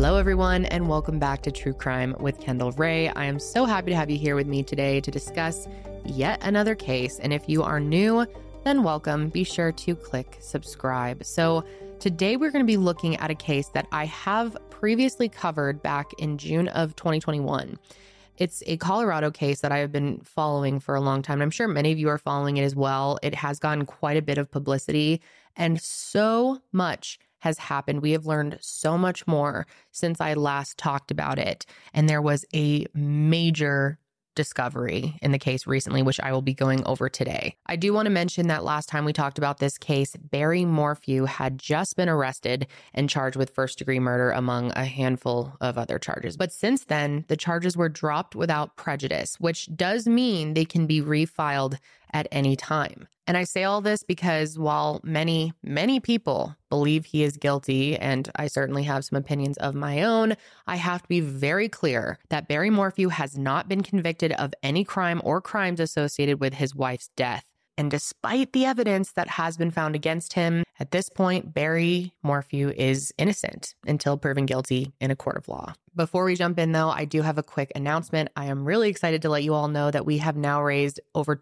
Hello, everyone, and welcome back to True Crime with Kendall Ray. I am so happy to have you here with me today to discuss yet another case. And if you are new, then welcome. Be sure to click subscribe. So today we're going to be looking at a case that I have previously covered back in June of 2021. It's a Colorado case that I have been following for a long time. I'm sure many of you are following it as well. It has gotten quite a bit of publicity, and so much has happened. We have learned so much more since I last talked about it. And there was a major discovery in the case recently, which I will be going over today. I do want to mention that last time we talked about this case, Barry Morphew had just been arrested and charged with first-degree murder among a handful of other charges. But since then, the charges were dropped without prejudice, which does mean they can be refiled at any time. And I say all this because while many people believe he is guilty, and I certainly have some opinions of my own, I have to be very clear that Barry Morphew has not been convicted of any crime or crimes associated with his wife's death. And despite the evidence that has been found against him, at this point, Barry Morphew is innocent until proven guilty in a court of law. Before we jump in, though, I do have a quick announcement. I am really excited to let you all know that we have now raised over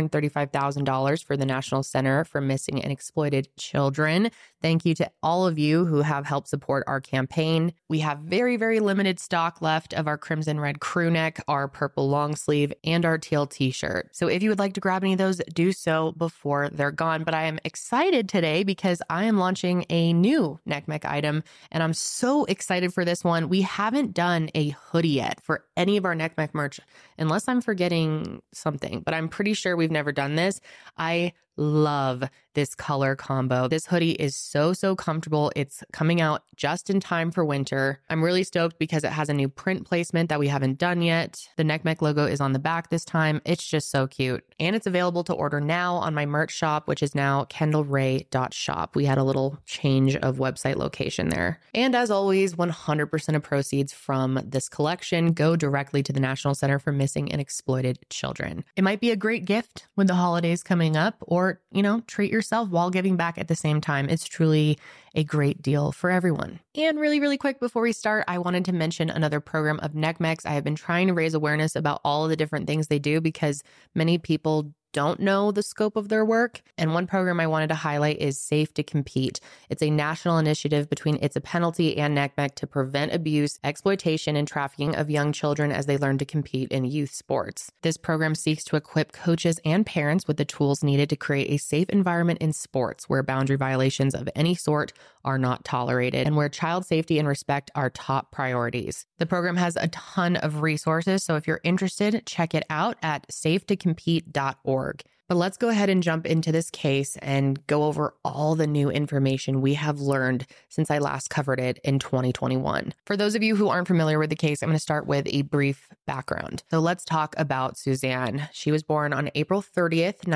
$235,000 for the National Center for Missing and Exploited Children. Thank you to all of you who have helped support our campaign. We have very, very limited stock left of our crimson red crew neck, our purple long sleeve, and our teal t-shirt. So if you would like to grab any of those, do so before they're gone. But I am excited today because I am launching a new NCMEC item, and I'm so excited for this one. We haven't done a hoodie yet for any of our NCMEC merch, unless I'm forgetting something, but I'm pretty sure we've never done this. I love this color combo. This hoodie is so comfortable. It's coming out just in time for winter. I'm really stoked because it has a new print placement that we haven't done yet. The NCMEC logo is on the back this time. It's just so cute. And it's available to order now on my merch shop, which is now kendallray.shop. We had a little change of website location there. And as always, 100% of proceeds from this collection go directly to the National Center for Missing and Exploited Children. It might be a great gift with the holidays coming up, or treat yourself while giving back at the same time. It's truly a great deal for everyone. And really quick before we start, I wanted to mention another program of NCMEC's. I have been trying to raise awareness about all of the different things they do because many people don't know the scope of their work. And one program I wanted to highlight is Safe to Compete. It's a national initiative between It's a Penalty and NCMEC to prevent abuse, exploitation, and trafficking of young children as they learn to compete in youth sports. This program seeks to equip coaches and parents with the tools needed to create a safe environment in sports where boundary violations of any sort are not tolerated and where child safety and respect are top priorities. The program has a ton of resources, so if you're interested, check it out at safetocompete.org. But let's go ahead and jump into this case and go over all the new information we have learned since I last covered it in 2021. For those of you who aren't familiar with the case, I'm going to start with a brief background. So let's talk about Suzanne. She was born on April 30th,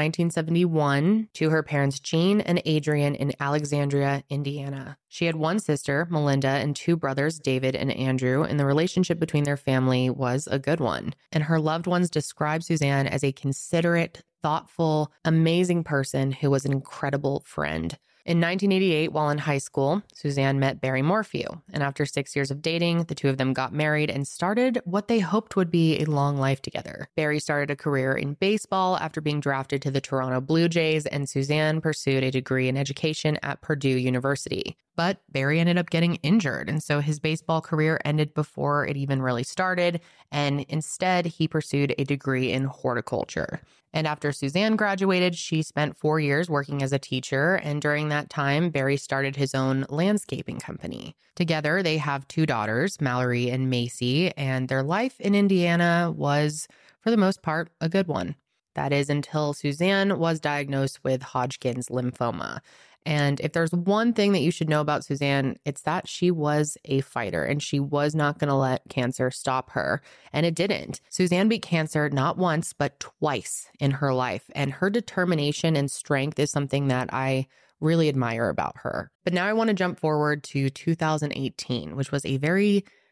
1971 to her parents Jean and Adrian in Alexandria, Indiana. She had one sister, Melinda, and two brothers, David and Andrew, and the relationship between their family was a good one. And her loved ones described Suzanne as a considerate, thoughtful, amazing person who was an incredible friend. In 1988, while in high school, Suzanne met Barry Morphew, and after 6 years of dating, the two of them got married and started what they hoped would be a long life together. Barry started a career in baseball after being drafted to the Toronto Blue Jays, and Suzanne pursued a degree in education at Purdue University. But Barry ended up getting injured, and so his baseball career ended before it even really started, and instead he pursued a degree in horticulture. And after Suzanne graduated, she spent 4 years working as a teacher, and during that time, Barry started his own landscaping company. Together, they have two daughters, Mallory and Macy, and their life in Indiana was, for the most part, a good one. That is until Suzanne was diagnosed with Hodgkin's lymphoma. And if there's one thing that you should know about Suzanne, it's that she was a fighter and she was not going to let cancer stop her. And it didn't. Suzanne beat cancer not once, but twice in her life. And her determination and strength is something that I really admire about her. But now I want to jump forward to 2018, which was a very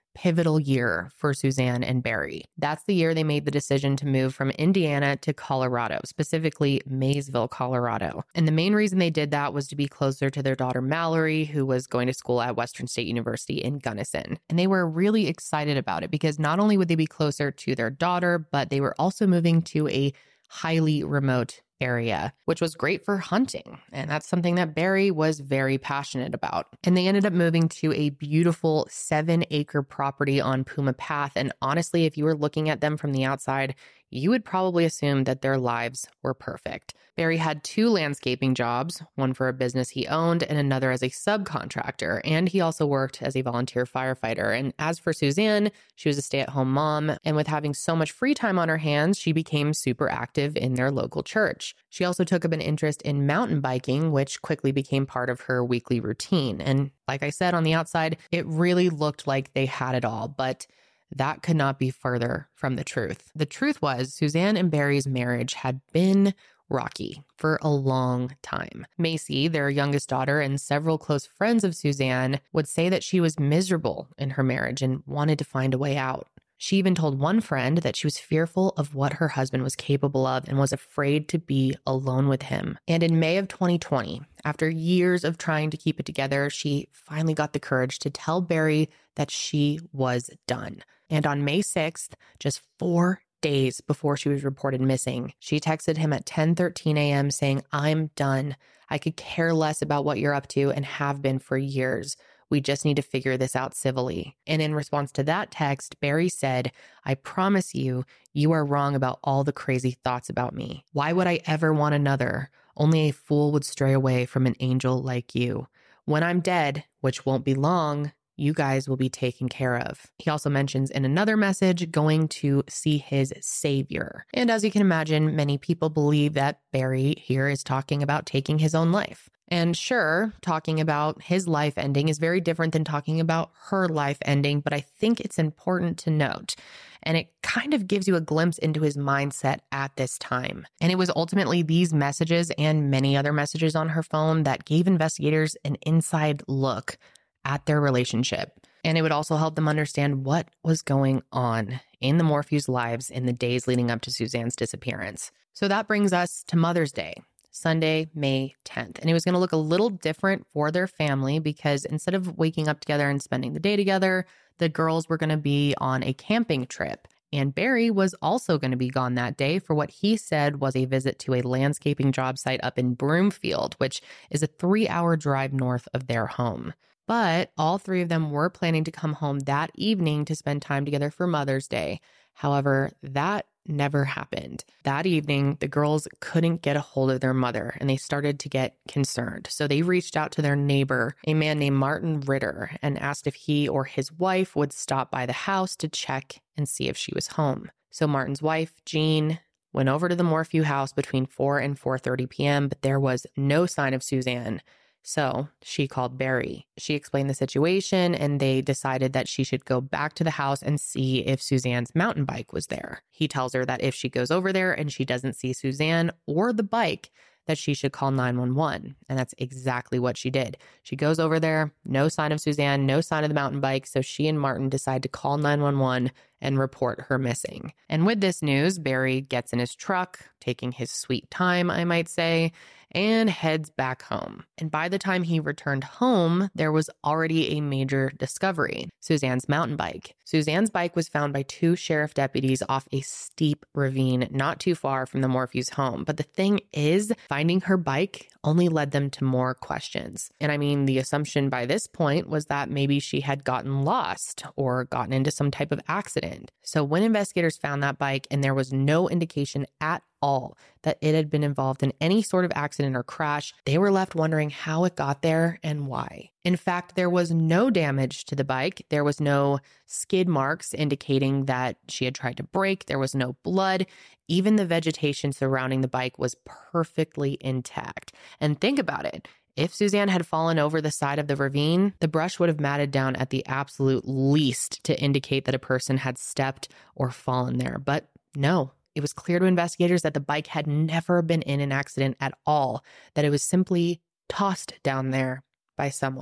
pivotal year for Suzanne and Barry. That's the year they made the decision to move from Indiana to Colorado, specifically Maysville, Colorado. And the main reason they did that was to be closer to their daughter Mallory, who was going to school at Western State University in Gunnison. And they were really excited about it because not only would they be closer to their daughter, but they were also moving to a highly remote area, which was great for hunting. And that's something that Barry was very passionate about. And they ended up moving to a beautiful 7-acre property on Puma Path. And honestly, if you were looking at them from the outside, you would probably assume that their lives were perfect. Barry had 2 landscaping jobs, one for a business he owned and another as a subcontractor. And he also worked as a volunteer firefighter. And as for Suzanne, she was a stay-at-home mom. And with having so much free time on her hands, she became super active in their local church. She also took up an interest in mountain biking, which quickly became part of her weekly routine. And like I said, on the outside, it really looked like they had it all. But that could not be further from the truth. The truth was, Suzanne and Barry's marriage had been rocky for a long time. Macy, their youngest daughter, and several close friends of Suzanne would say that she was miserable in her marriage and wanted to find a way out. She even told one friend that she was fearful of what her husband was capable of and was afraid to be alone with him. And in May of 2020, after years of trying to keep it together, she finally got the courage to tell Barry that she was done. And on May 6th, just 4 days before she was reported missing, she texted him at 10:13 a.m. saying, "I'm done. I could care less about what you're up to and have been for years. We just need to figure this out civilly." And in response to that text, Barry said, "I promise you, you are wrong about all the crazy thoughts about me. Why would I ever want another? Only a fool would stray away from an angel like you. When I'm dead, which won't be long, you guys will be taken care of." He also mentions in another message going to see his savior. And as you can imagine, many people believe that Barry here is talking about taking his own life. And sure, talking about his life ending is very different than talking about her life ending, but I think it's important to note. And it kind of gives you a glimpse into his mindset at this time. And it was ultimately these messages and many other messages on her phone that gave investigators an inside look at their relationship. And it would also help them understand what was going on in the Morphews' lives in the days leading up to Suzanne's disappearance. So that brings us to Mother's Day, Sunday, May 10th. And it was going to look a little different for their family because instead of waking up together and spending the day together, the girls were going to be on a camping trip. And Barry was also going to be gone that day for what he said was a visit to a landscaping job site up in Broomfield, which is a 3-hour drive north of their home. But all 3 of them were planning to come home that evening to spend time together for Mother's Day. However, that never happened. That evening, the girls couldn't get a hold of their mother and they started to get concerned. So they reached out to their neighbor, a man named Martin Ritter, and asked if he or his wife would stop by the house to check and see if she was home. So Martin's wife, Jean, went over to the Morphew house between 4 and 4:30 p.m., but there was no sign of Suzanne. So she called Barry. She explained the situation and they decided that she should go back to the house and see if Suzanne's mountain bike was there. He tells her that if she goes over there and she doesn't see Suzanne or the bike, that she should call 911. And that's exactly what she did. She goes over there, no sign of Suzanne, no sign of the mountain bike. So she and Martin decide to call 911 and report her missing. And with this news, Barry gets in his truck, taking his sweet time, I might say, and heads back home. And by the time he returned home, there was already a major discovery: Suzanne's mountain bike. Suzanne's bike was found by 2 sheriff deputies off a steep ravine not too far from the Morphews' home. But the thing is, finding her bike only led them to more questions. And I mean, the assumption by this point was that maybe she had gotten lost or gotten into some type of accident. So when investigators found that bike and there was no indication at all that it had been involved in any sort of accident or crash, they were left wondering how it got there and why. In fact, there was no damage to the bike. There was no skid marks indicating that she had tried to brake. There was no blood. Even the vegetation surrounding the bike was perfectly intact. And think about it. If Suzanne had fallen over the side of the ravine, the brush would have matted down at the absolute least to indicate that a person had stepped or fallen there. But no. It was clear to investigators that the bike had never been in an accident at all, that it was simply tossed down there by someone.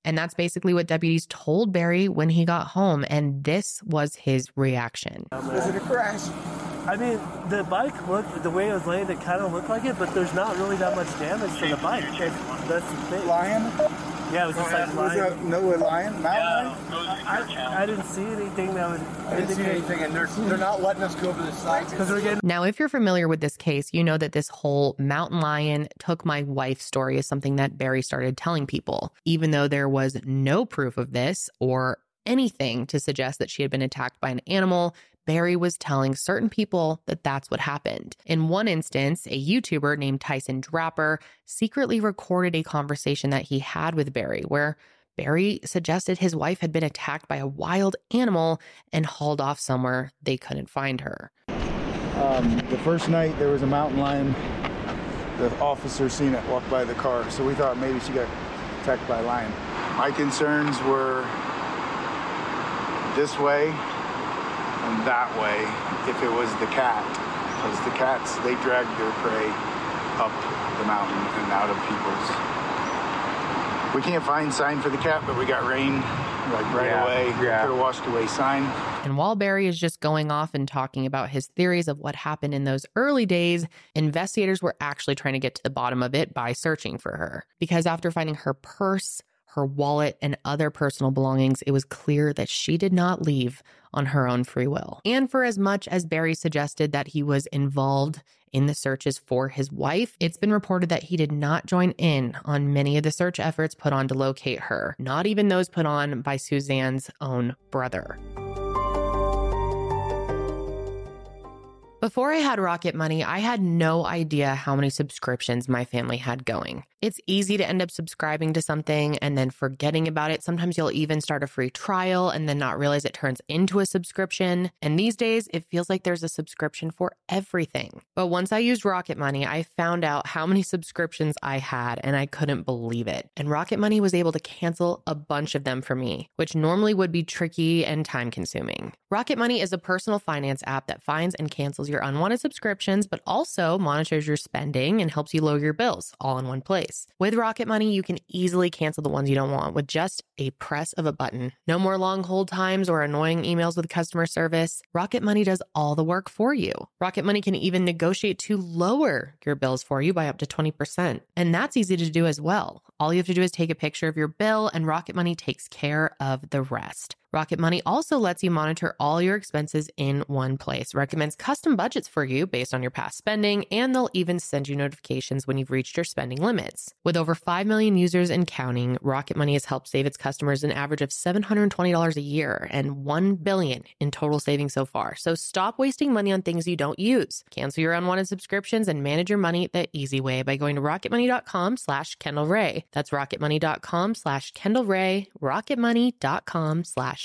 And that's basically what deputies told Barry when he got home. And this was his reaction. Was it a crash? I mean, the bike looked, the way it was laying, it kind of looked like it, but there's not really that much damage to the bike. That's the thing. Lion? Yeah, it was just like Was lion. no lion? Mountain lion? I didn't see anything that would I didn't see anything, and they're not letting us go over the site. because we're getting. Now, if you're familiar with this case, you know that this whole mountain lion took my wife story is something that Barry started telling people, even though there was no proof of this or anything to suggest that she had been attacked by an animal. Barry was telling certain people that that's what happened. In one instance, a YouTuber named Tyson Draper secretly recorded a conversation that he had with Barry where Barry suggested his wife had been attacked by a wild animal and hauled off somewhere they couldn't find her. The first night there was a mountain lion. The officer seen it walk by the car, so we thought maybe she got attacked by a lion. My concerns were this way and that way if it was the cat, because the cats, they drag their prey up the mountain and out of people's. We can't find sign for the cat, but we got rain like right away. Yeah. Could have washed away sign. And while Barry is just going off and talking about his theories of what happened in those early days, investigators were actually trying to get to the bottom of it by searching for her. Because after finding her purse, her wallet, and other personal belongings, it was clear that she did not leave on her own free will. And for as much as Barry suggested that he was involved in the searches for his wife, it's been reported that he did not join in on many of the search efforts put on to locate her, not even those put on by Suzanne's own brother. Before I had Rocket Money, I had no idea how many subscriptions my family had going. It's easy to end up subscribing to something and then forgetting about it. Sometimes you'll even start a free trial and then not realize it turns into a subscription. And these days, it feels like there's a subscription for everything. But once I used Rocket Money, I found out how many subscriptions I had and I couldn't believe it. And Rocket Money was able to cancel a bunch of them for me, which normally would be tricky and time consuming. Rocket Money is a personal finance app that finds and cancels your unwanted subscriptions, but also monitors your spending and helps you lower your bills all in one place. With Rocket Money, you can easily cancel the ones you don't want with just a press of a button. No more long hold times or annoying emails with customer service. Rocket Money does all the work for you. Rocket Money can even negotiate to lower your bills for you by up to 20%. And that's easy to do as well. All you have to do is take a picture of your bill and Rocket Money takes care of the rest. Rocket Money also lets you monitor all your expenses in one place, recommends custom budgets for you based on your past spending, and they'll even send you notifications when you've reached your spending limits. With over 5 million users and counting, Rocket Money has helped save its customers an average of $720 a year and $1 billion in total savings so far. So stop wasting money on things you don't use. Cancel your unwanted subscriptions and manage your money the easy way by going to rocketmoney.com/KendallRae. That's rocketmoney.com/KendallRae, rocketmoney.com/KendallRae.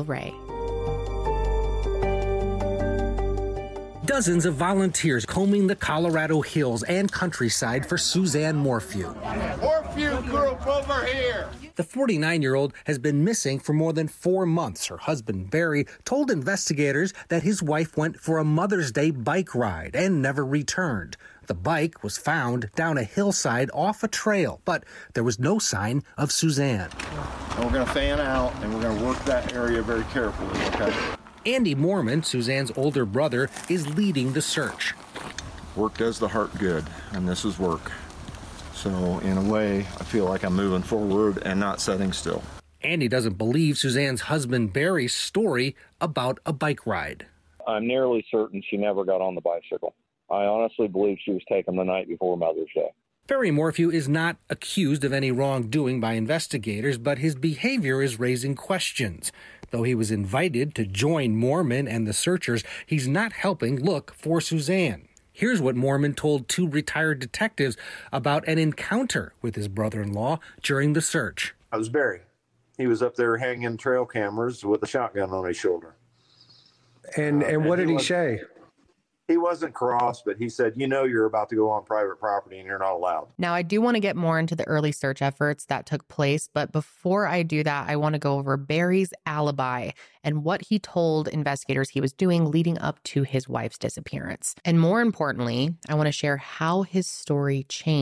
Dozens of volunteers combing the Colorado hills and countryside for Suzanne Morphew. Morphew group over here. The 49-year-old has been missing for more than 4 months. Her husband, Barry, told investigators that his wife went for a Mother's Day bike ride and never returned. The bike was found down a hillside off a trail, but there was no sign of Suzanne. And we're going to fan out, and we're going to work that area very carefully, okay? Andy Mormon, Suzanne's older brother, is leading the search. Work does the heart good, and this is work. So, in a way, I feel like I'm moving forward and not sitting still. Andy doesn't believe Suzanne's husband Barry's story about a bike ride. I'm nearly certain she never got on the bicycle. I honestly believe she was taken the night before Mother's Day. Barry Morphew is not accused of any wrongdoing by investigators, but his behavior is raising questions. Though he was invited to join Mormon and the searchers, he's not helping look for Suzanne. Here's what Mormon told 2 retired detectives about an encounter with his brother-in-law during the search. I was Barry. He was up there hanging trail cameras with a shotgun on his shoulder. And what did he say? He wasn't cross, but he said, you know, you're about to go on private property and you're not allowed. Now, I do want to get more into the early search efforts that took place, but before I do that, I want to go over Barry's alibi and what he told investigators he was doing leading up to his wife's disappearance. And more importantly, I want to share how his story changed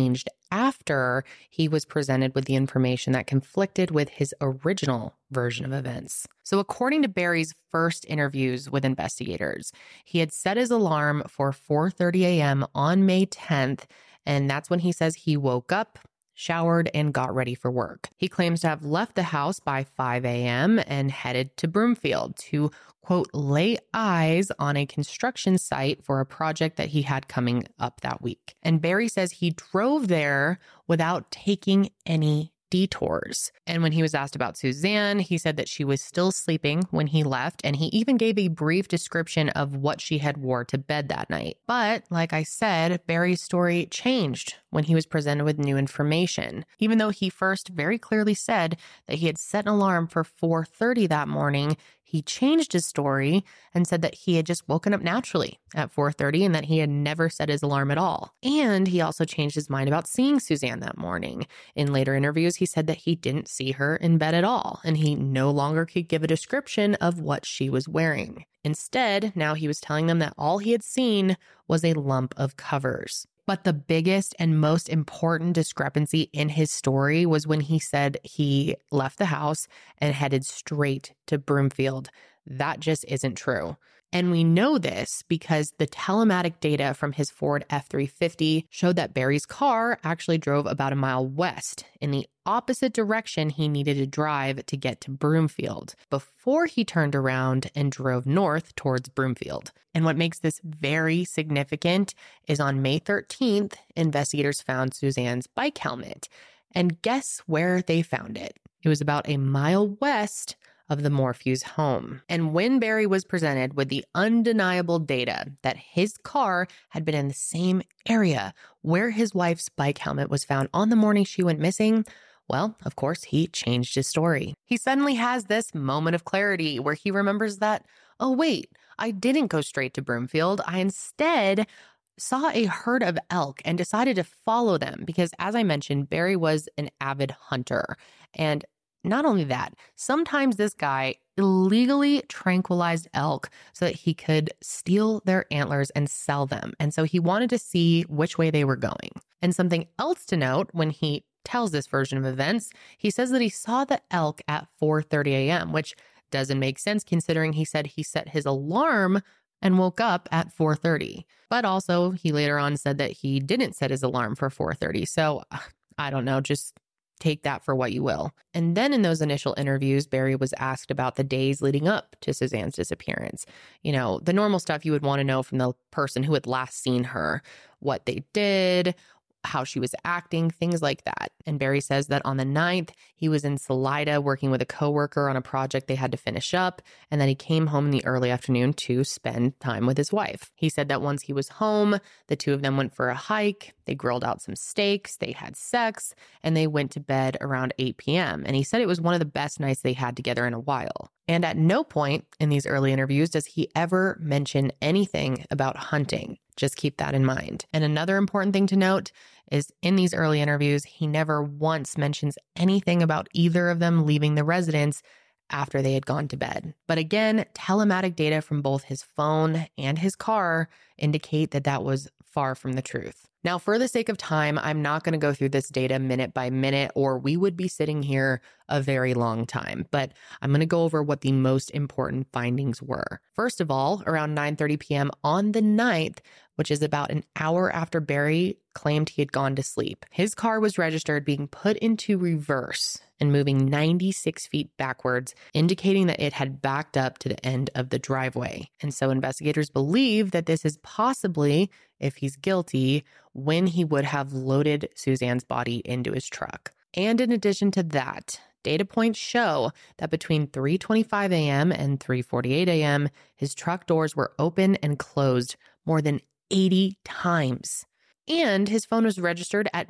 after he was presented with the information that conflicted with his original version of events. So according to Barry's first interviews with investigators, he had set his alarm for 4:30 a.m. on May 10th, and that's when he says he woke up, showered, and got ready for work. He claims to have left the house by 5 a.m. and headed to Broomfield to, quote, lay eyes on a construction site for a project that he had coming up that week. And Barry says he drove there without taking any detours. And when he was asked about Suzanne, he said that she was still sleeping when he left, and he even gave a brief description of what she had wore to bed that night. But like I said, Barry's story changed when he was presented with new information. Even though he first very clearly said that he had set an alarm for 4:30 that morning, he changed his story and said that he had just woken up naturally at 4:30 and that he had never set his alarm at all. And he also changed his mind about seeing Suzanne that morning. In later interviews, he said that he didn't see her in bed at all, and he no longer could give a description of what she was wearing. Instead, now he was telling them that all he had seen was a lump of covers. But the biggest and most important discrepancy in his story was when he said he left the house and headed straight to Broomfield. That just isn't true. And we know this because the telematic data from his Ford F-350 showed that Barry's car actually drove about a mile west in the opposite direction he needed to drive to get to Broomfield before he turned around and drove north towards Broomfield. And what makes this very significant is on May 13th, investigators found Suzanne's bike helmet. And guess where they found it? It was about a mile west of the Morphews home. And when Barry was presented with the undeniable data that his car had been in the same area where his wife's bike helmet was found on the morning she went missing, well, of course, he changed his story. He suddenly has this moment of clarity where he remembers that, oh wait, I didn't go straight to Broomfield. I instead saw a herd of elk and decided to follow them because, as I mentioned, Barry was an avid hunter. And not only that, sometimes this guy illegally tranquilized elk so that he could steal their antlers and sell them. And so he wanted to see which way they were going. And something else to note when he tells this version of events, he says that he saw the elk at 4:30 a.m., which doesn't make sense considering he said he set his alarm and woke up at 4:30. But also, he later on said that he didn't set his alarm for 4:30. So I don't know, just take that for what you will. And then in those initial interviews, Barry was asked about the days leading up to Suzanne's disappearance. You know, the normal stuff you would want to know from the person who had last seen her, what they did, how she was acting, things like that. And Barry says that on the 9th, he was in Salida working with a coworker on a project they had to finish up, and that he came home in the early afternoon to spend time with his wife. He said that once he was home, the two of them went for a hike, they grilled out some steaks, they had sex, and they went to bed around 8 p.m. And he said it was one of the best nights they had together in a while. And at no point in these early interviews does he ever mention anything about hunting. Just keep that in mind. And another important thing to note is in these early interviews, he never once mentions anything about either of them leaving the residence after they had gone to bed. But again, telematic data from both his phone and his car indicate that that was far from the truth. Now, for the sake of time, I'm not going to go through this data minute by minute, or we would be sitting here a very long time, but I'm going to go over what the most important findings were. First of all, around 9:30 p.m. on the 9th, which is about an hour after Barry claimed he had gone to sleep, his car was registered being put into reverse and moving 96 feet backwards, indicating that it had backed up to the end of the driveway. And so investigators believe that this is possibly, if he's guilty, when he would have loaded Suzanne's body into his truck. And in addition to that, data points show that between 3:25 a.m. and 3:48 a.m., his truck doors were open and closed more than 80 times. And his phone was registered at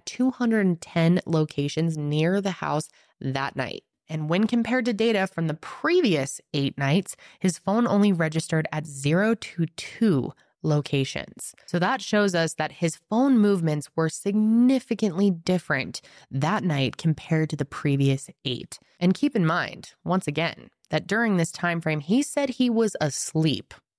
210 locations near the house that night. And when compared to data from the previous 8 nights, his phone only registered at 0 to 2 locations. So that shows us that his phone movements were significantly different that night compared to the previous 8. And keep in mind, once again, that during this time frame, he said he was asleep.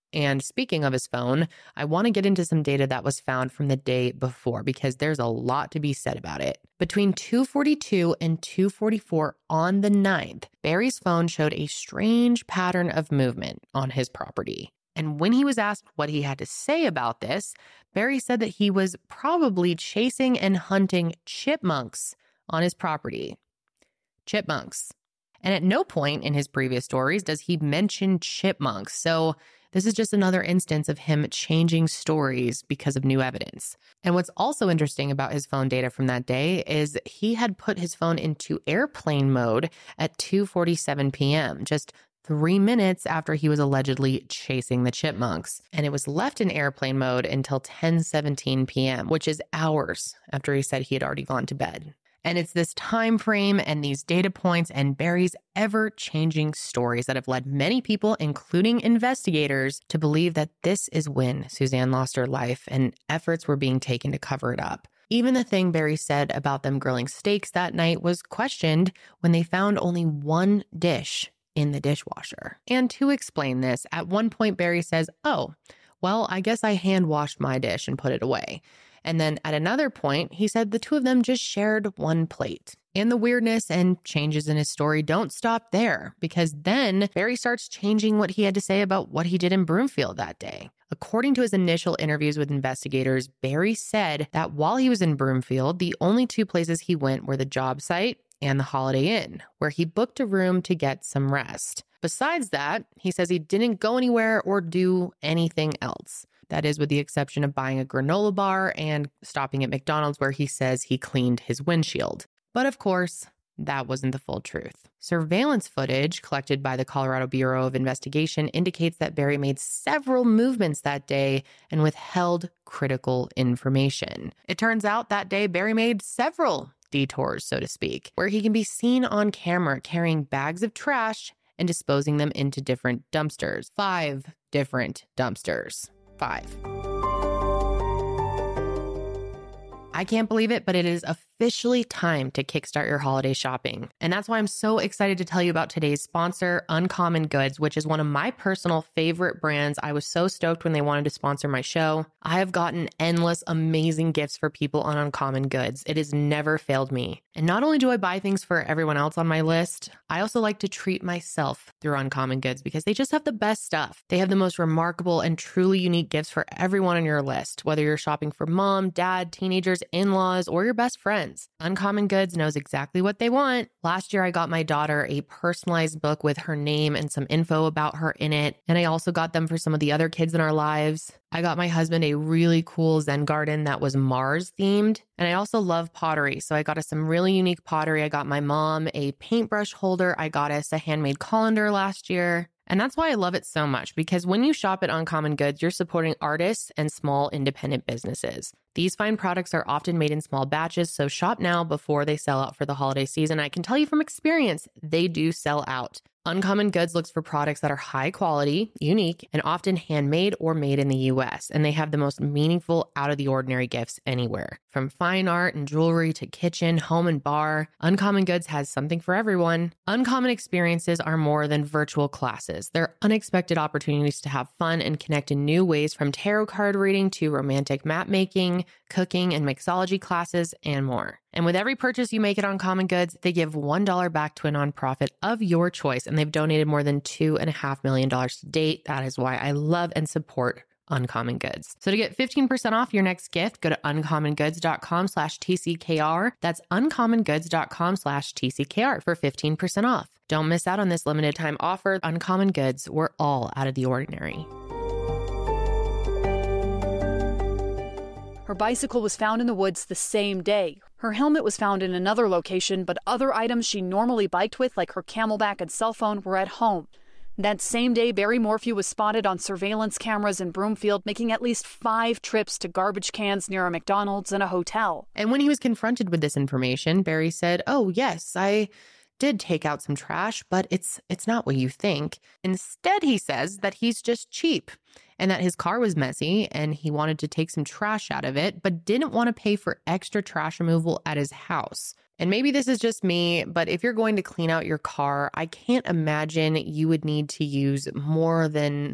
And speaking of his phone, I want to get into some data that was found from the day before because there's a lot to be said about it. Between 2:42 and 2:44 on the 9th, Barry's phone showed a strange pattern of movement on his property. And when he was asked what he had to say about this, Barry said that he was probably chasing and hunting chipmunks on his property. Chipmunks. And at no point in his previous stories does he mention chipmunks. So this is just another instance of him changing stories because of new evidence. And what's also interesting about his phone data from that day is he had put his phone into airplane mode at 2:47 p.m., just 3 minutes after he was allegedly chasing the chipmunks. And it was left in airplane mode until 10:17 p.m., which is hours after he said he had already gone to bed. And it's this time frame and these data points and Barry's ever-changing stories that have led many people, including investigators, to believe that this is when Suzanne lost her life and efforts were being taken to cover it up. Even the thing Barry said about them grilling steaks that night was questioned when they found only one dish in the dishwasher. And to explain this, at one point Barry says, "Oh, well, I guess I hand washed my dish and put it away." And then at another point, he said the two of them just shared one plate. And the weirdness and changes in his story don't stop there, because then Barry starts changing what he had to say about what he did in Broomfield that day. According to his initial interviews with investigators, Barry said that while he was in Broomfield, the only two places he went were the job site and the Holiday Inn, where he booked a room to get some rest. Besides that, he says he didn't go anywhere or do anything else. That is with the exception of buying a granola bar and stopping at McDonald's where he says he cleaned his windshield. But of course, that wasn't the full truth. Surveillance footage collected by the Colorado Bureau of Investigation indicates that Barry made several movements that day and withheld critical information. It turns out that day Barry made several detours, so to speak, where he can be seen on camera carrying bags of trash and disposing them into different dumpsters. 5 different dumpsters. 5. I can't believe it, but it is officially time to kickstart your holiday shopping. And that's why I'm so excited to tell you about today's sponsor, Uncommon Goods, which is one of my personal favorite brands. I was so stoked when they wanted to sponsor my show. I have gotten endless amazing gifts for people on Uncommon Goods. It has never failed me. And not only do I buy things for everyone else on my list, I also like to treat myself through Uncommon Goods because they just have the best stuff. They have the most remarkable and truly unique gifts for everyone on your list, whether you're shopping for mom, dad, teenagers, in-laws, or your best friends. Uncommon Goods knows exactly what they want. Last year, I got my daughter a personalized book with her name and some info about her in it. And I also got them for some of the other kids in our lives. I got my husband a really cool Zen garden that was Mars themed. And I also love pottery. So I got us some really unique pottery. I got my mom a paintbrush holder. I got us a handmade colander last year. And that's why I love it so much, because when you shop at Uncommon Goods, you're supporting artists and small independent businesses. These fine products are often made in small batches, so shop now before they sell out for the holiday season. I can tell you from experience, they do sell out. Uncommon Goods looks for products that are high quality, unique, and often handmade or made in the U.S., and they have the most meaningful, out-of-the-ordinary gifts anywhere. From fine art and jewelry to kitchen, home, and bar, Uncommon Goods has something for everyone. Uncommon experiences are more than virtual classes. They're unexpected opportunities to have fun and connect in new ways, from tarot card reading to romantic map making, cooking and mixology classes, and more. And with every purchase you make at Uncommon Goods, they give $1 back to a nonprofit of your choice, and they've donated more than $2.5 million to date. That is why I love and support Uncommon Goods. So to get 15% off your next gift, go to uncommongoods.com/TCKR. That's uncommongoods.com/TCKR for 15% off. Don't miss out on this limited time offer. Uncommon Goods, we're all out of the ordinary. Her bicycle was found in the woods the same day. Her helmet was found in another location, but other items she normally biked with, like her Camelback and cell phone, were at home. That same day, Barry Morphew was spotted on surveillance cameras in Broomfield, making at least 5 trips to garbage cans near a McDonald's and a hotel. And when he was confronted with this information, Barry said, "Oh, yes, I did take out some trash, but it's not what you think." Instead, he says that he's just cheap and that his car was messy and he wanted to take some trash out of it, but didn't want to pay for extra trash removal at his house. And maybe this is just me, but if you're going to clean out your car, I can't imagine you would need to use more than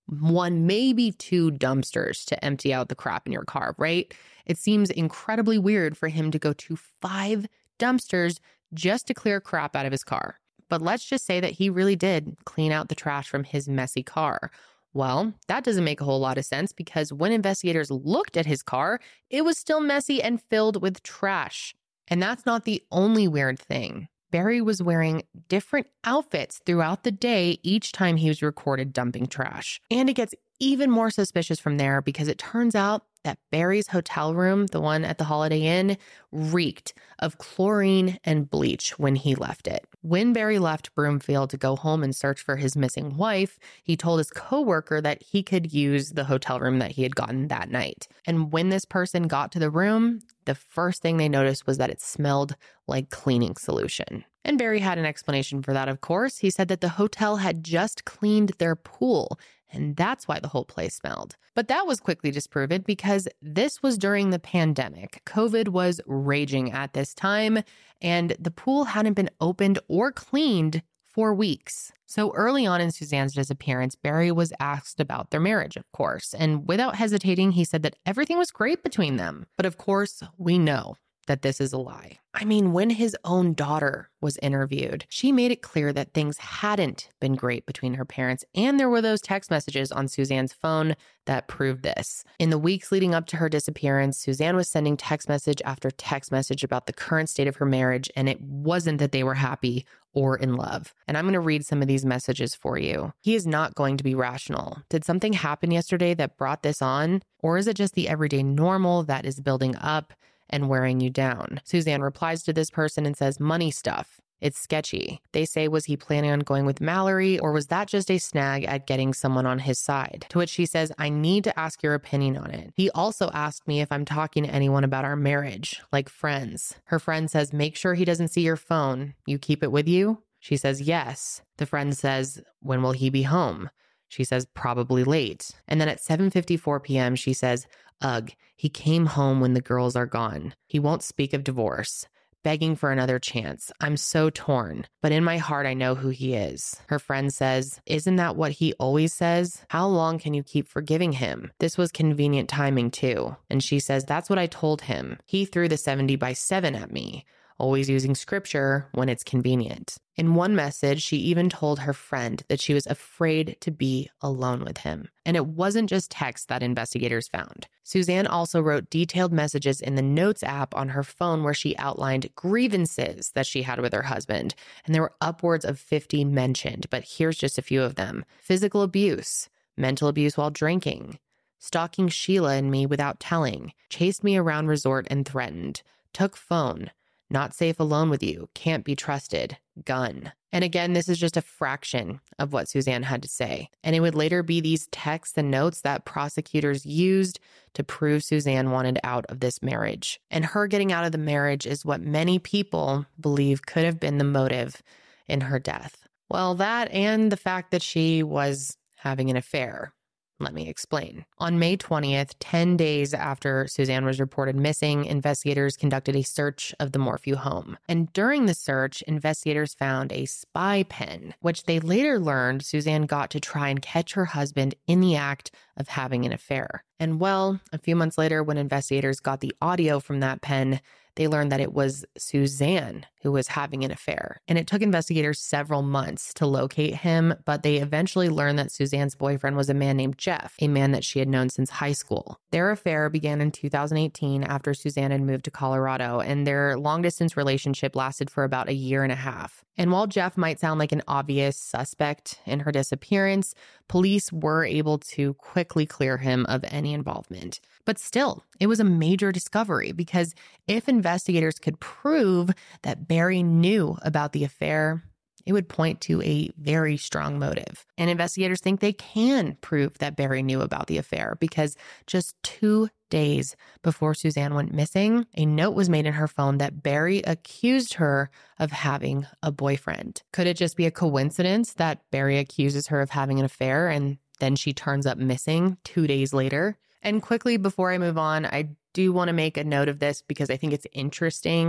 1, maybe 2 dumpsters to empty out the crap in your car, right? It seems incredibly weird for him to go to 5 dumpsters just to clear crap out of his car. But let's just say that he really did clean out the trash from his messy car. Well, that doesn't make a whole lot of sense because when investigators looked at his car, it was still messy and filled with trash. And that's not the only weird thing. Barry was wearing different outfits throughout the day each time he was recorded dumping trash. And it gets even more suspicious from there because it turns out that Barry's hotel room, the one at the Holiday Inn, reeked of chlorine and bleach when he left it. When Barry left Broomfield to go home and search for his missing wife, he told his coworker that he could use the hotel room that he had gotten that night. And when this person got to the room, the first thing they noticed was that it smelled like cleaning solution. And Barry had an explanation for that, of course. He said that the hotel had just cleaned their pool, and that's why the whole place smelled. But that was quickly disproven because this was during the pandemic. COVID was raging at this time, and the pool hadn't been opened or cleaned for weeks. So early on in Suzanne's disappearance, Barry was asked about their marriage, of course. And without hesitating, he said that everything was great between them. But of course, we know that this is a lie. I mean, when his own daughter was interviewed, she made it clear that things hadn't been great between her parents, and there were those text messages on Suzanne's phone that proved this. In the weeks leading up to her disappearance, Suzanne was sending text message after text message about the current state of her marriage, and it wasn't that they were happy or in love. And I'm going to read some of these messages for you. He is not going to be rational. Did something happen yesterday that brought this on? Or is it just the everyday normal that is building up and wearing you down? Suzanne replies to this person and says, money stuff. It's sketchy. They say, was he planning on going with Mallory, or was that just a snag at getting someone on his side? To which she says, I need to ask your opinion on it. He also asked me if I'm talking to anyone about our marriage, like friends. Her friend says, make sure he doesn't see your phone. You keep it with you? She says, yes. The friend says, when will he be home? She says, probably late. And then at 7:54 p.m., she says, ugh, he came home when the girls are gone. He won't speak of divorce. Begging for another chance. I'm so torn, but in my heart, I know who he is. Her friend says, isn't that what he always says? How long can you keep forgiving him? This was convenient timing too. And she says, that's what I told him. He threw the 70x7 at me, always using scripture when it's convenient. In one message, she even told her friend that she was afraid to be alone with him. And it wasn't just text that investigators found. Suzanne also wrote detailed messages in the Notes app on her phone where she outlined grievances that she had with her husband. And there were upwards of 50 mentioned, but here's just a few of them. Physical abuse, mental abuse while drinking, stalking Sheila and me without telling, chased me around resort and threatened, took phone, not safe alone with you, can't be trusted, gun. And again, this is just a fraction of what Suzanne had to say. And it would later be these texts and notes that prosecutors used to prove Suzanne wanted out of this marriage. And her getting out of the marriage is what many people believe could have been the motive in her death. Well, that and the fact that she was having an affair. Let me explain. On May 20th, 10 days after Suzanne was reported missing, investigators conducted a search of the Morphew home. And during the search, investigators found a spy pen, which they later learned Suzanne got to try and catch her husband in the act of having an affair. And well, a few months later, when investigators got the audio from that pen, they learned that it was Suzanne who was having an affair. And it took investigators several months to locate him, but they eventually learned that Suzanne's boyfriend was a man named Jeff, a man that she had known since high school. Their affair began in 2018 after Suzanne had moved to Colorado, and their long-distance relationship lasted for about a year and a half. And while Jeff might sound like an obvious suspect in her disappearance, police were able to quickly clear him of any involvement. But still, it was a major discovery because if investigators could prove that Barry knew about the affair, it would point to a very strong motive. And investigators think they can prove that Barry knew about the affair because just 2 days before Suzanne went missing, a note was made in her phone that Barry accused her of having a boyfriend. Could it just be a coincidence that Barry accuses her of having an affair and then she turns up missing 2 days later? And quickly before I move on, I do want to make a note of this because I think it's interesting.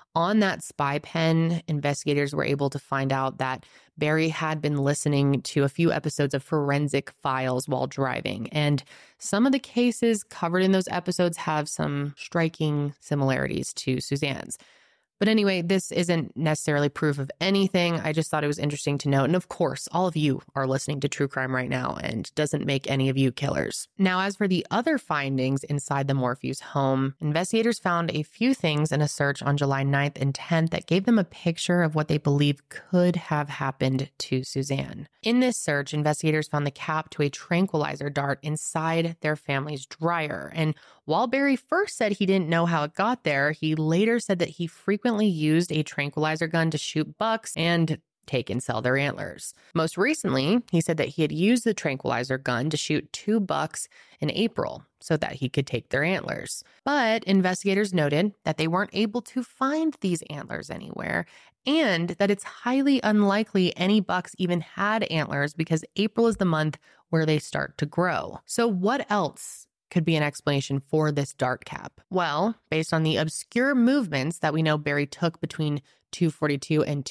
On that spy pen, investigators were able to find out that Barry had been listening to a few episodes of Forensic Files while driving. And some of the cases covered in those episodes have some striking similarities to Suzanne's. But anyway, this isn't necessarily proof of anything. I just thought it was interesting to note. And of course, all of you are listening to True Crime right now and doesn't make any of you killers. Now, as for the other findings inside the Morphews home, investigators found a few things in a search on July 9th and 10th that gave them a picture of what they believe could have happened to Suzanne. In this search, investigators found the cap to a tranquilizer dart inside their family's dryer. And while Barry first said he didn't know how it got there, he later said that he frequently used a tranquilizer gun to shoot bucks and take and sell their antlers. Most recently, he said that he had used the tranquilizer gun to shoot 2 bucks in April so that he could take their antlers. But investigators noted that they weren't able to find these antlers anywhere and that it's highly unlikely any bucks even had antlers because April is the month where they start to grow. So what else could be an explanation for this dart cap? Well, based on the obscure movements that we know Barry took between 2:42 and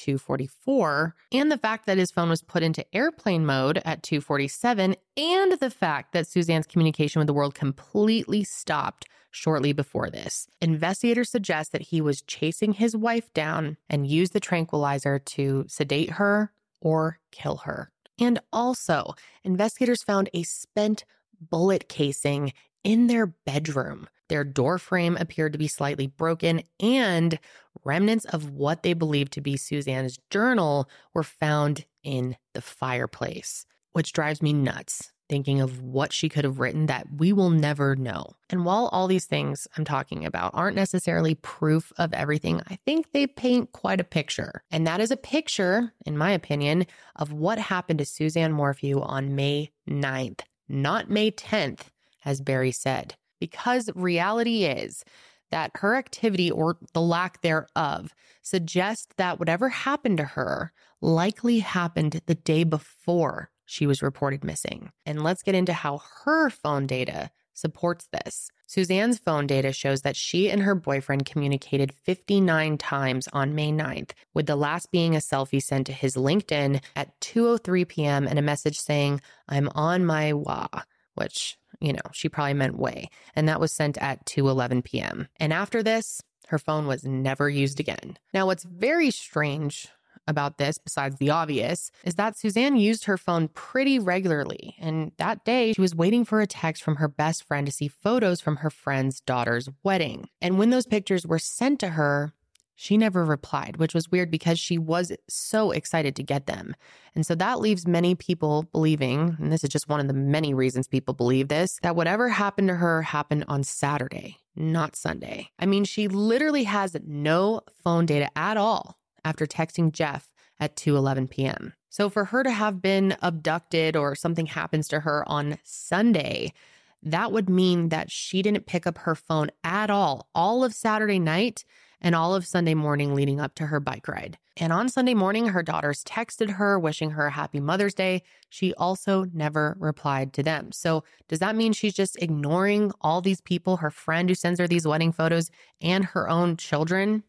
2:44, and the fact that his phone was put into airplane mode at 2:47, and the fact that Suzanne's communication with the world completely stopped shortly before this, investigators suggest that he was chasing his wife down and used the tranquilizer to sedate her or kill her. And also, investigators found a spent bullet casing in their bedroom. Their door frame appeared to be slightly broken, and remnants of what they believed to be Suzanne's journal were found in the fireplace, which drives me nuts, thinking of what she could have written that we will never know. And while all these things I'm talking about aren't necessarily proof of everything, I think they paint quite a picture. And that is a picture, in my opinion, of what happened to Suzanne Morphew on May 9th, not May 10th. As Barry said, because reality is that her activity or the lack thereof suggests that whatever happened to her likely happened the day before she was reported missing. And let's get into how her phone data supports this. Suzanne's phone data shows that she and her boyfriend communicated 59 times on May 9th, with the last being a selfie sent to his LinkedIn at 2:03 p.m. and a message saying, "I'm on my wa," which, she probably meant way. And that was sent at 2:11 p.m. And after this, her phone was never used again. Now, what's very strange about this, besides the obvious, is that Suzanne used her phone pretty regularly. And that day, she was waiting for a text from her best friend to see photos from her friend's daughter's wedding. And when those pictures were sent to her, she never replied, which was weird because she was so excited to get them. And so that leaves many people believing, and this is just one of the many reasons people believe this, that whatever happened to her happened on Saturday, not Sunday. I mean, she literally has no phone data at all after texting Jeff at 2:11 p.m. So for her to have been abducted or something happens to her on Sunday, that would mean that she didn't pick up her phone at all of Saturday night and all of Sunday morning leading up to her bike ride. And on Sunday morning, her daughters texted her, wishing her a happy Mother's Day. She also never replied to them. So does that mean she's just ignoring all these people, her friend who sends her these wedding photos, and her own children?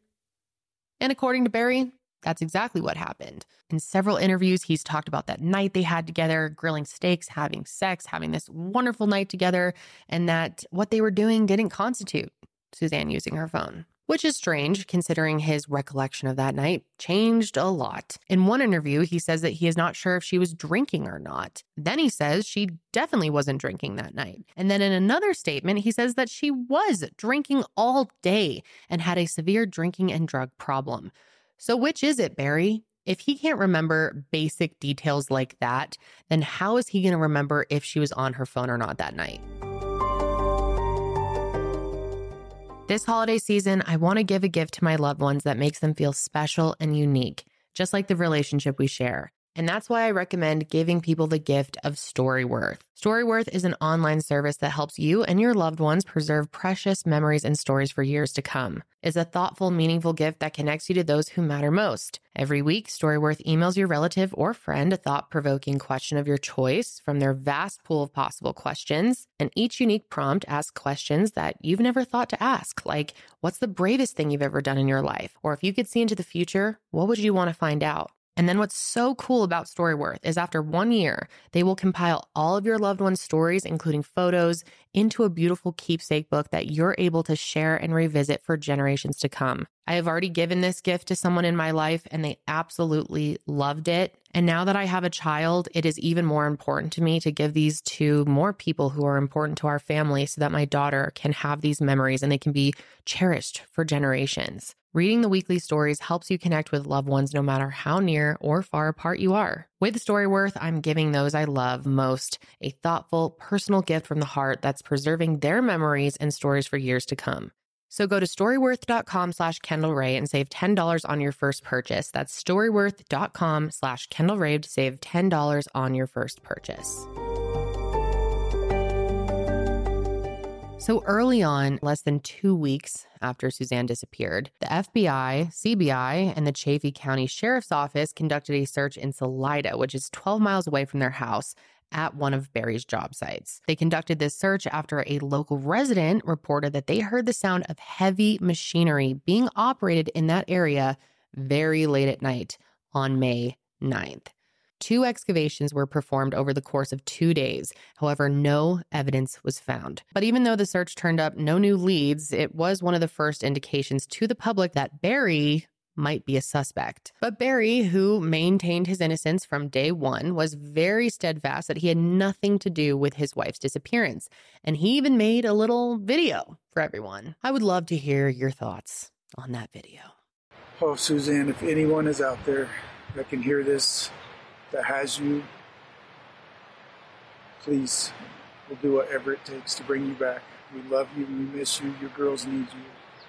And according to Barry, that's exactly what happened. In several interviews, he's talked about that night they had together, grilling steaks, having sex, having this wonderful night together, and that what they were doing didn't constitute Suzanne using her phone. Which is strange, considering his recollection of that night changed a lot. In one interview, he says that he is not sure if she was drinking or not. Then he says she definitely wasn't drinking that night. And then in another statement, he says that she was drinking all day and had a severe drinking and drug problem. So which is it, Barry? If he can't remember basic details like that, then how is he going to remember if she was on her phone or not that night? This holiday season, I want to give a gift to my loved ones that makes them feel special and unique, just like the relationship we share. And that's why I recommend giving people the gift of Storyworth. Storyworth is an online service that helps you and your loved ones preserve precious memories and stories for years to come. It's a thoughtful, meaningful gift that connects you to those who matter most. Every week, Storyworth emails your relative or friend a thought-provoking question of your choice from their vast pool of possible questions. And each unique prompt asks questions that you've never thought to ask, like, what's the bravest thing you've ever done in your life? Or if you could see into the future, what would you want to find out? And then what's so cool about Storyworth is after 1 year, they will compile all of your loved ones' stories, including photos, into a beautiful keepsake book that you're able to share and revisit for generations to come. I have already given this gift to someone in my life and they absolutely loved it. And now that I have a child, it is even more important to me to give these to more people who are important to our family so that my daughter can have these memories and they can be cherished for generations. Reading the weekly stories helps you connect with loved ones no matter how near or far apart you are. With Storyworth, I'm giving those I love most a thoughtful, personal gift from the heart that's preserving their memories and stories for years to come. So go to storyworth.com/KendallRae and save $10 on your first purchase. That's storyworth.com/KendallRae to save $10 on your first purchase. So early on, less than 2 weeks after Suzanne disappeared, the FBI, CBI, and the Chaffee County Sheriff's Office conducted a search in Salida, which is 12 miles away from their house, at one of Barry's job sites. They conducted this search after a local resident reported that they heard the sound of heavy machinery being operated in that area very late at night on May 9th. 2 excavations were performed over the course of 2 days. However, no evidence was found. But even though the search turned up no new leads, it was one of the first indications to the public that Barry might be a suspect. But Barry, who maintained his innocence from day one, was very steadfast that he had nothing to do with his wife's disappearance. And he even made a little video for everyone. I would love to hear your thoughts on that video. Oh, Suzanne, if anyone is out there that can hear this, that has you, please, we'll do whatever it takes to bring you back. We love you, we miss you, your girls need you.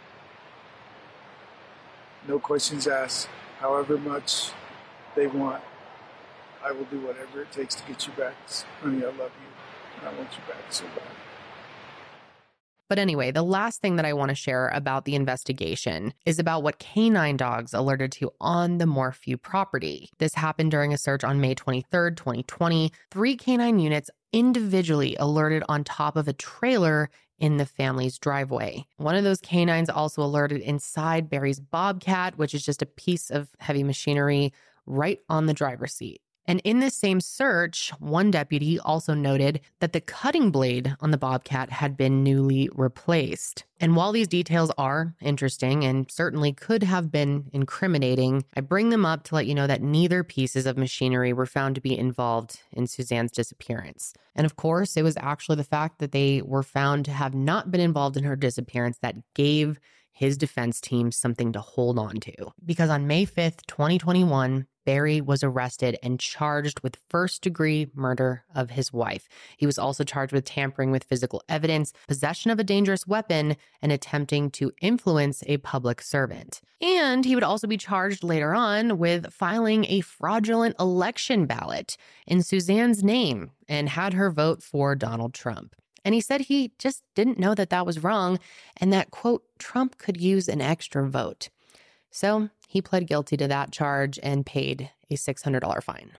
No questions asked. However much they want, I will do whatever it takes to get you back. Honey, I love you, and I want you back so bad. But anyway, the last thing that I want to share about the investigation is about what canine dogs alerted to on the Morphew property. This happened during a search on May 23rd, 2020. 3 canine units individually alerted on top of a trailer in the family's driveway. One of those canines also alerted inside Barry's Bobcat, which is just a piece of heavy machinery right on the driver's seat. And in this same search, one deputy also noted that the cutting blade on the Bobcat had been newly replaced. And while these details are interesting and certainly could have been incriminating, I bring them up to let you know that neither pieces of machinery were found to be involved in Suzanne's disappearance. And of course, it was actually the fact that they were found to have not been involved in her disappearance that gave his defense team something to hold on to. Because on May 5th, 2021, Barry was arrested and charged with first-degree murder of his wife. He was also charged with tampering with physical evidence, possession of a dangerous weapon, and attempting to influence a public servant. And he would also be charged later on with filing a fraudulent election ballot in Suzanne's name and had her vote for Donald Trump. And he said he just didn't know that that was wrong and that, quote, Trump could use an extra vote. So he pled guilty to that charge and paid a $600 fine.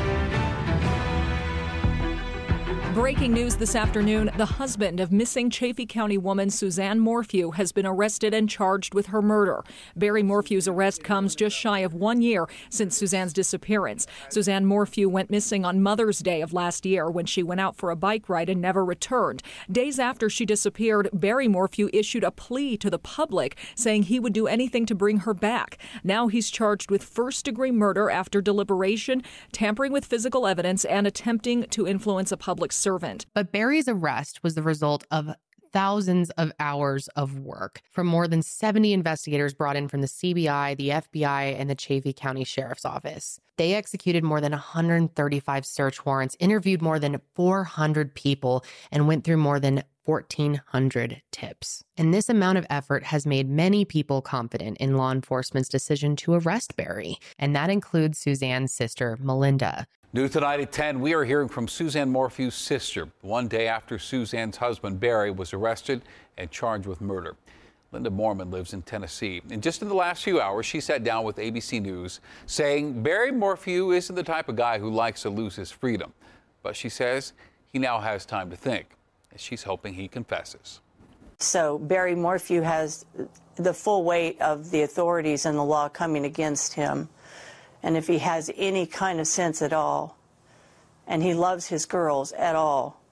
Breaking news this afternoon, the husband of missing Chaffee County woman Suzanne Morphew has been arrested and charged with her murder. Barry Morphew's arrest comes just shy of 1 year since Suzanne's disappearance. Suzanne Morphew went missing on Mother's Day of last year when she went out for a bike ride and never returned. Days after she disappeared, Barry Morphew issued a plea to the public saying he would do anything to bring her back. Now he's charged with first-degree murder after deliberation, tampering with physical evidence, and attempting to influence a public servant. But Barry's arrest was the result of thousands of hours of work from more than 70 investigators brought in from the CBI, the FBI, and the Chaffee County Sheriff's Office. They executed more than 135 search warrants, interviewed more than 400 people, and went through more than 1,400 tips. And this amount of effort has made many people confident in law enforcement's decision to arrest Barry, and that includes Suzanne's sister, Melinda. New tonight at 10, we are hearing from Suzanne Morphew's sister, one day after Suzanne's husband, Barry, was arrested and charged with murder. Linda Moorman lives in Tennessee, and just in the last few hours, she sat down with ABC News saying Barry Morphew isn't the type of guy who likes to lose his freedom. But she says he now has time to think, and she's hoping he confesses. So Barry Morphew has the full weight of the authorities and the law coming against him. And if he has any kind of sense at all, and he loves his girls at all,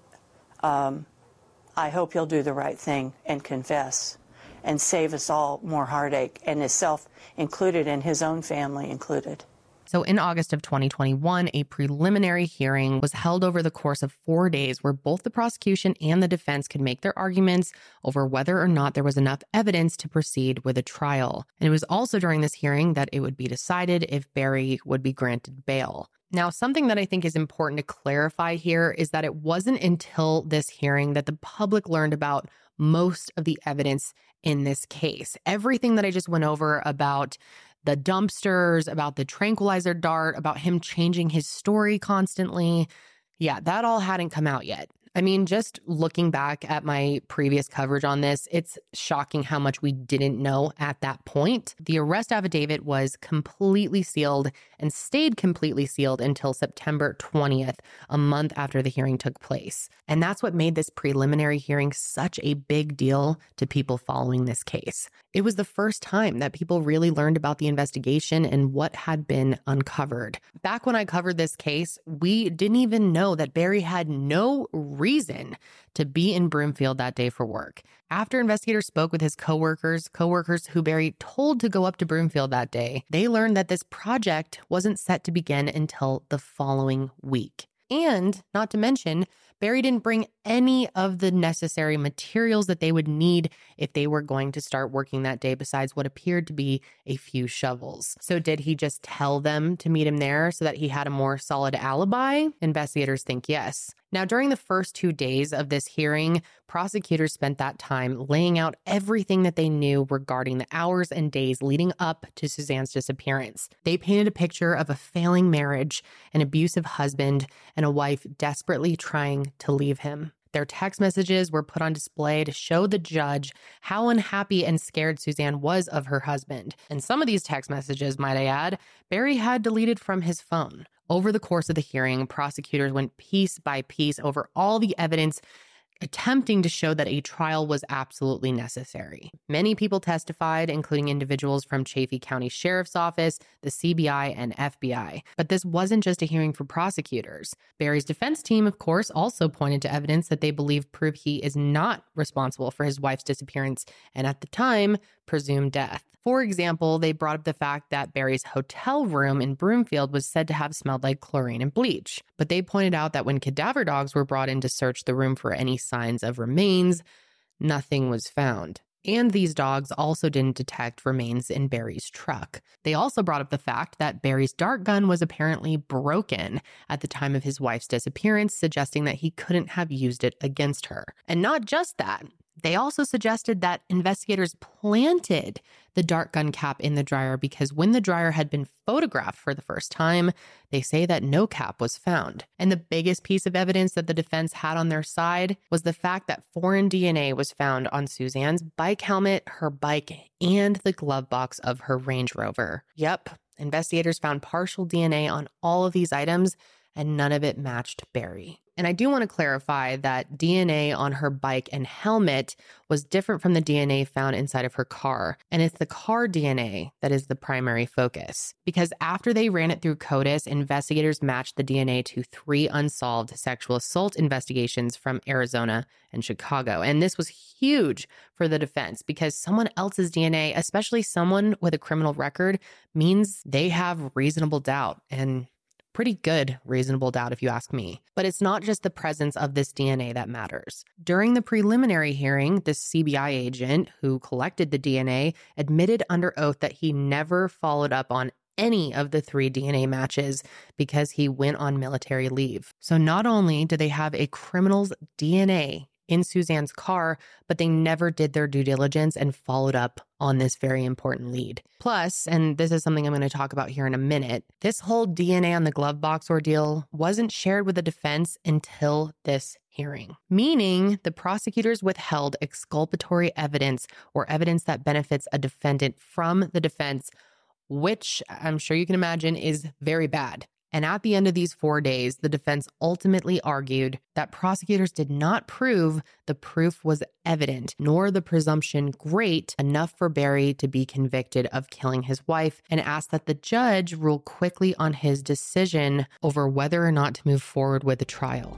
I hope he'll do the right thing and confess and save us all more heartache, and himself included and his own family included. So in August of 2021, a preliminary hearing was held over the course of 4 days where both the prosecution and the defense could make their arguments over whether or not there was enough evidence to proceed with a trial. And it was also during this hearing that it would be decided if Barry would be granted bail. Now, something that I think is important to clarify here is that it wasn't until this hearing that the public learned about most of the evidence in this case. Everything that I just went over about the dumpsters, about the tranquilizer dart, about him changing his story constantly. Yeah, that all hadn't come out yet. I mean, just looking back at my previous coverage on this, it's shocking how much we didn't know at that point. The arrest affidavit was completely sealed and stayed completely sealed until September 20th, a month after the hearing took place. And that's what made this preliminary hearing such a big deal to people following this case. It was the first time that people really learned about the investigation and what had been uncovered. Back when I covered this case, we didn't even know that Barry had no reason to be in Broomfield that day for work. After investigators spoke with his coworkers who Barry told to go up to Broomfield that day, they learned that this project wasn't set to begin until the following week. And not to mention, Barry didn't bring any of the necessary materials that they would need if they were going to start working that day besides what appeared to be a few shovels. So did he just tell them to meet him there so that he had a more solid alibi? Investigators think yes. Now, during the first 2 days of this hearing, prosecutors spent that time laying out everything that they knew regarding the hours and days leading up to Suzanne's disappearance. They painted a picture of a failing marriage, an abusive husband, and a wife desperately trying to leave him. Their text messages were put on display to show the judge how unhappy and scared Suzanne was of her husband. And some of these text messages, might I add, Barry had deleted from his phone. Over the course of the hearing, prosecutors went piece by piece over all the evidence, attempting to show that a trial was absolutely necessary. Many people testified, including individuals from Chaffee County Sheriff's Office, the CBI, and FBI. But this wasn't just a hearing for prosecutors. Barry's defense team, of course, also pointed to evidence that they believe proved he is not responsible for his wife's disappearance and, at the time, presumed death. For example, they brought up the fact that Barry's hotel room in Broomfield was said to have smelled like chlorine and bleach. But they pointed out that when cadaver dogs were brought in to search the room for any signs of remains, nothing was found. And these dogs also didn't detect remains in Barry's truck. They also brought up the fact that Barry's dart gun was apparently broken at the time of his wife's disappearance, suggesting that he couldn't have used it against her. And not just that. They also suggested that investigators planted the dart gun cap in the dryer because when the dryer had been photographed for the first time, they say that no cap was found. And the biggest piece of evidence that the defense had on their side was the fact that foreign DNA was found on Suzanne's bike helmet, her bike, and the glove box of her Range Rover. Yep, investigators found partial DNA on all of these items, and none of it matched Barry. And I do want to clarify that DNA on her bike and helmet was different from the DNA found inside of her car. And it's the car DNA that is the primary focus. Because after they ran it through CODIS, investigators matched the DNA to 3 unsolved sexual assault investigations from Arizona and Chicago. And this was huge for the defense because someone else's DNA, especially someone with a criminal record, means they have reasonable doubt. And Pretty good reasonable doubt if you ask me. But it's not just the presence of this DNA that matters. During the preliminary hearing, the CBI agent who collected the DNA admitted under oath that he never followed up on any of the 3 DNA matches because he went on military leave. So not only do they have a criminal's DNA in Suzanne's car, but they never did their due diligence and followed up on this very important lead. Plus, and this is something I'm going to talk about here in a minute, this whole DNA on the glove box ordeal wasn't shared with the defense until this hearing, meaning the prosecutors withheld exculpatory evidence or evidence that benefits a defendant from the defense, which I'm sure you can imagine is very bad. And at the end of these 4 days, the defense ultimately argued that prosecutors did not prove the proof was evident, nor the presumption great enough for Barry to be convicted of killing his wife, and asked that the judge rule quickly on his decision over whether or not to move forward with the trial.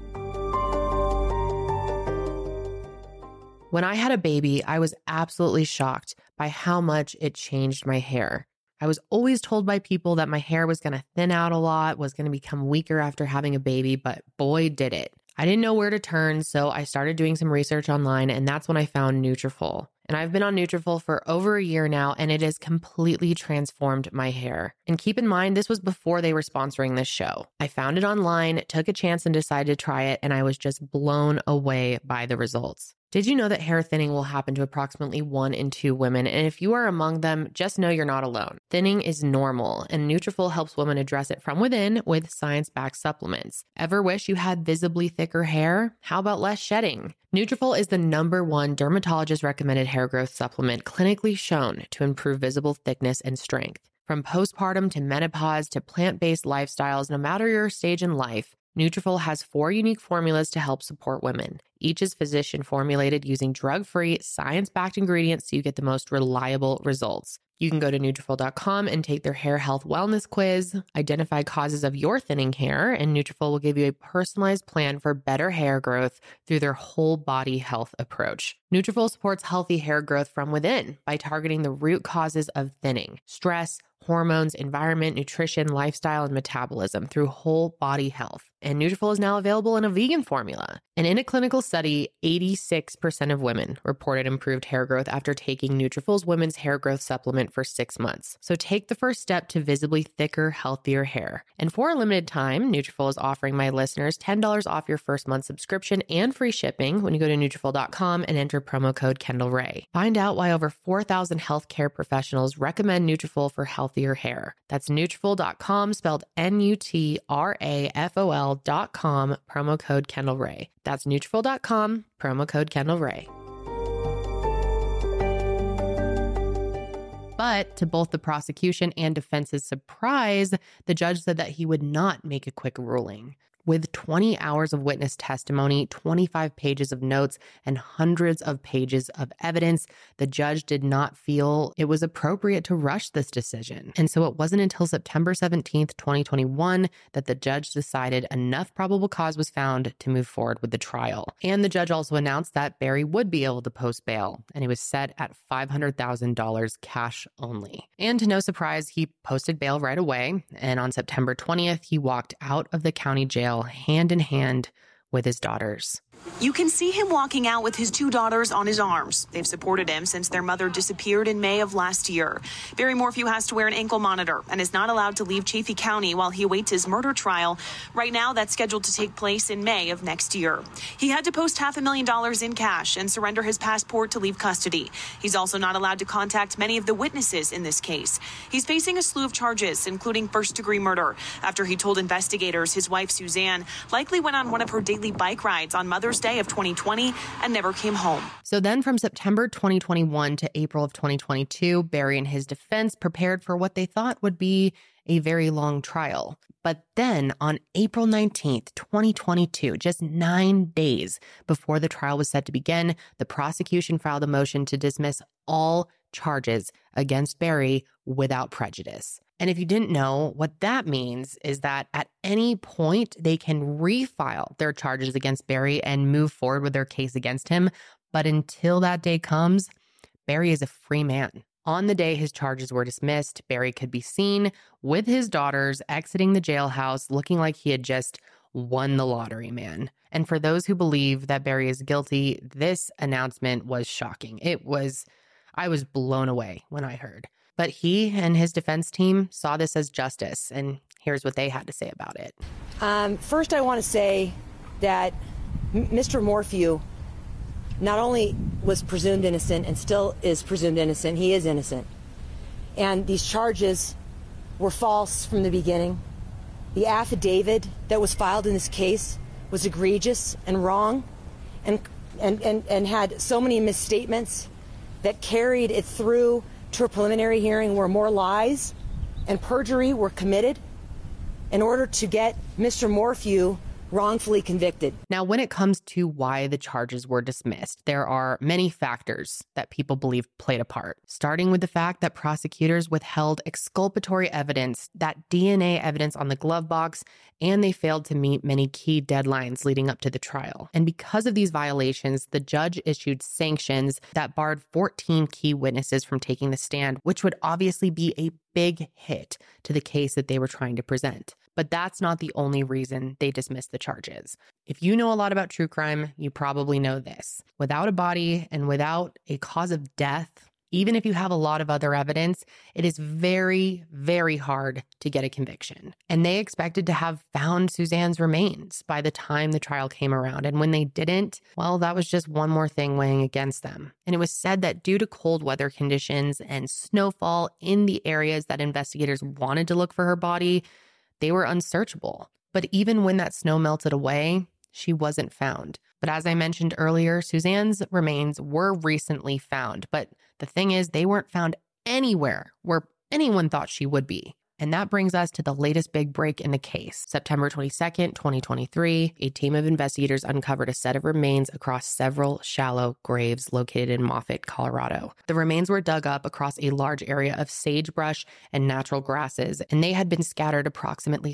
When I had a baby, I was absolutely shocked by how much it changed my hair. I was always told by people that my hair was going to thin out a lot, was going to become weaker after having a baby, but boy, did it. I didn't know where to turn, so I started doing some research online, and that's when I found Nutrafol. And I've been on Nutrafol for over a year now, and it has completely transformed my hair. And keep in mind, this was before they were sponsoring this show. I found it online, took a chance and decided to try it, and I was just blown away by the results. Did you know that hair thinning will happen to approximately 1 in 2 women? And if you are among them, just know you're not alone. Thinning is normal, and Nutrafol helps women address it from within with science-backed supplements. Ever wish you had visibly thicker hair? How about less shedding? Nutrafol is the #1 dermatologist-recommended hair growth supplement clinically shown to improve visible thickness and strength. From postpartum to menopause to plant-based lifestyles, no matter your stage in life, Nutrafol has 4 unique formulas to help support women. Each is physician formulated using drug-free, science-backed ingredients so you get the most reliable results. You can go to Nutrafol.com and take their hair health wellness quiz, identify causes of your thinning hair, and Nutrafol will give you a personalized plan for better hair growth through their whole body health approach. Nutrafol supports healthy hair growth from within by targeting the root causes of thinning: stress, hormones, environment, nutrition, lifestyle, and metabolism through whole body health. And Nutrafol is now available in a vegan formula. And in a clinical study, 86% of women reported improved hair growth after taking Nutrafol's women's hair growth supplement for 6 months. So take the first step to visibly thicker, healthier hair. And for a limited time, Nutrafol is offering my listeners $10 off your first month subscription and free shipping when you go to Nutrafol.com and enter promo code Kendall Rae. Find out why over 4,000 healthcare professionals recommend Nutrafol for healthier hair. That's Nutrafol.com, spelled Nutrafol.com, promo code Kendall Rae. That's Nutrafol.com, promo code Kendall Rae. But to both the prosecution and defense's surprise, the judge said that he would not make a quick ruling. With 20 hours of witness testimony, 25 pages of notes, and hundreds of pages of evidence, the judge did not feel it was appropriate to rush this decision. And so it wasn't until September 17th, 2021, that the judge decided enough probable cause was found to move forward with the trial. And the judge also announced that Barry would be able to post bail, and it was set at $500,000 cash only. And to no surprise, he posted bail right away, and on September 20th, he walked out of the county jail hand in hand with his daughters. You can see him walking out with his 2 daughters on his arms. They've supported him since their mother disappeared in May of last year. Barry Morphew has to wear an ankle monitor and is not allowed to leave Chaffee County while he awaits his murder trial. Right now, that's scheduled to take place in May of next year. He had to post $500,000 in cash and surrender his passport to leave custody. He's also not allowed to contact many of the witnesses in this case. He's facing a slew of charges, including first-degree murder, after he told investigators his wife, Suzanne, likely went on one of her daily bike rides on Mother's Day of 2020 and never came home. So then from September 2021 to April of 2022, Barry and his defense prepared for what they thought would be a very long trial. But then on April 19th, 2022, just 9 days before the trial was set to begin, the prosecution filed a motion to dismiss all charges against Barry without prejudice. And if you didn't know, what that means is that at any point, they can refile their charges against Barry and move forward with their case against him. But until that day comes, Barry is a free man. On the day his charges were dismissed, Barry could be seen with his daughters exiting the jailhouse looking like he had just won the lottery, man. And for those who believe that Barry is guilty, this announcement was shocking. I was blown away when I heard. But he and his defense team saw this as justice, and here's what they had to say about it. First, I want to say that Mr. Morphew not only was presumed innocent and still is presumed innocent, he is innocent. And these charges were false from the beginning. The affidavit that was filed in this case was egregious and wrong and had so many misstatements that carried it through to a preliminary hearing where more lies and perjury were committed in order to get Mr. Morphew wrongfully convicted. Now, when it comes to why the charges were dismissed, there are many factors that people believe played a part, starting with the fact that prosecutors withheld exculpatory evidence, that DNA evidence on the glove box, and they failed to meet many key deadlines leading up to the trial. And because of these violations, the judge issued sanctions that barred 14 key witnesses from taking the stand, which would obviously be a big hit to the case that they were trying to present. But that's not the only reason they dismissed the charges. If you know a lot about true crime, you probably know this. Without a body and without a cause of death, even if you have a lot of other evidence, it is very, very hard to get a conviction. And they expected to have found Suzanne's remains by the time the trial came around. And when they didn't, well, that was just one more thing weighing against them. And it was said that due to cold weather conditions and snowfall in the areas that investigators wanted to look for her body, they were unsearchable. But even when that snow melted away, she wasn't found. But as I mentioned earlier, Suzanne's remains were recently found. But the thing is, they weren't found anywhere where anyone thought she would be. And that brings us to the latest big break in the case. September 22nd, 2023, a team of investigators uncovered a set of remains across several shallow graves located in Moffett, Colorado. The remains were dug up across a large area of sagebrush and natural grasses, and they had been scattered approximately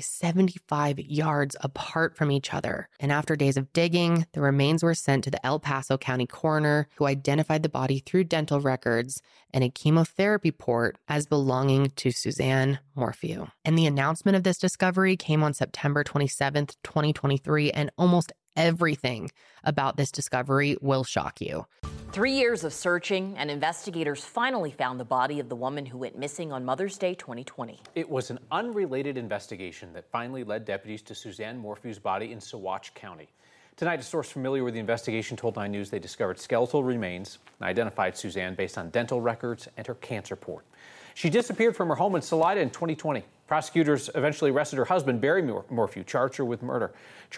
75 yards apart from each other. And after days of digging, the remains were sent to the El Paso County coroner, who identified the body through dental records and a chemotherapy port as belonging to Suzanne Morphew. And the announcement of this discovery came on September 27th, 2023, and almost everything about this discovery will shock you. 3 years of searching, and investigators finally found the body of the woman who went missing on Mother's Day 2020. It was an unrelated investigation that finally led deputies to Suzanne Morphew's body in Saguache County. Tonight, a source familiar with the investigation told 9 News they discovered skeletal remains and identified Suzanne based on dental records and her cancer port. She disappeared from her home in Salida in 2020. Prosecutors eventually arrested her husband, Barry Morphew, charged him with murder.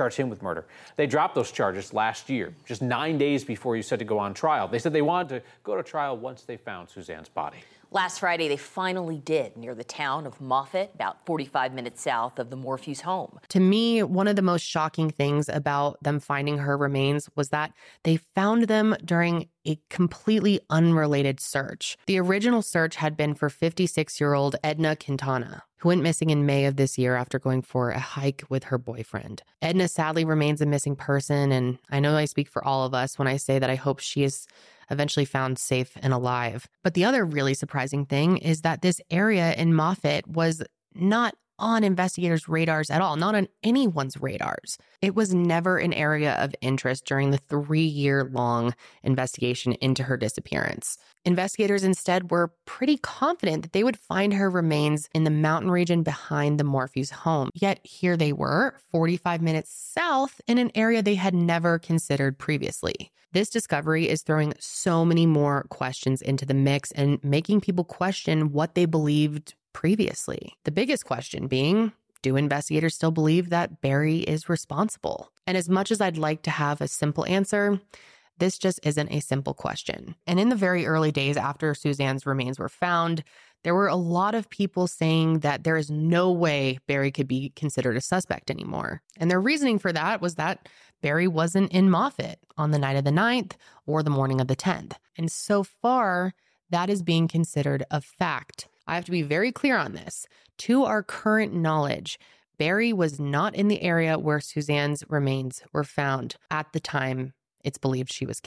They dropped those charges last year, just 9 days before he was set to go on trial. They said they wanted to go to trial once they found Suzanne's body. Last Friday, they finally did, near the town of Moffett, about 45 minutes south of the Morphew's home. To me, one of the most shocking things about them finding her remains was that they found them during a completely unrelated search. The original search had been for 56-year-old Edna Quintana, who went missing in May of this year after going for a hike with her boyfriend. Edna sadly remains a missing person, and I know I speak for all of us when I say that I hope she is eventually found safe and alive. But the other really surprising thing is that this area in Moffett was not on investigators' radars at all, not on anyone's radars. It was never an area of interest during the 3-year-long investigation into her disappearance. Investigators instead were pretty confident that they would find her remains in the mountain region behind the Morphew's home. Yet here they were, 45 minutes south in an area they had never considered previously. This discovery is throwing so many more questions into the mix and making people question what they believed previously. The biggest question being, do investigators still believe that Barry is responsible? And as much as I'd like to have a simple answer, this just isn't a simple question. And in the very early days after Suzanne's remains were found, there were a lot of people saying that there is no way Barry could be considered a suspect anymore. And their reasoning for that was that Barry wasn't in Moffett on the night of the 9th or the morning of the 10th. And so far, that is being considered a fact. I have to be very clear on this. To our current knowledge, Barry was not in the area where Suzanne's remains were found at the time it's believed she was killed.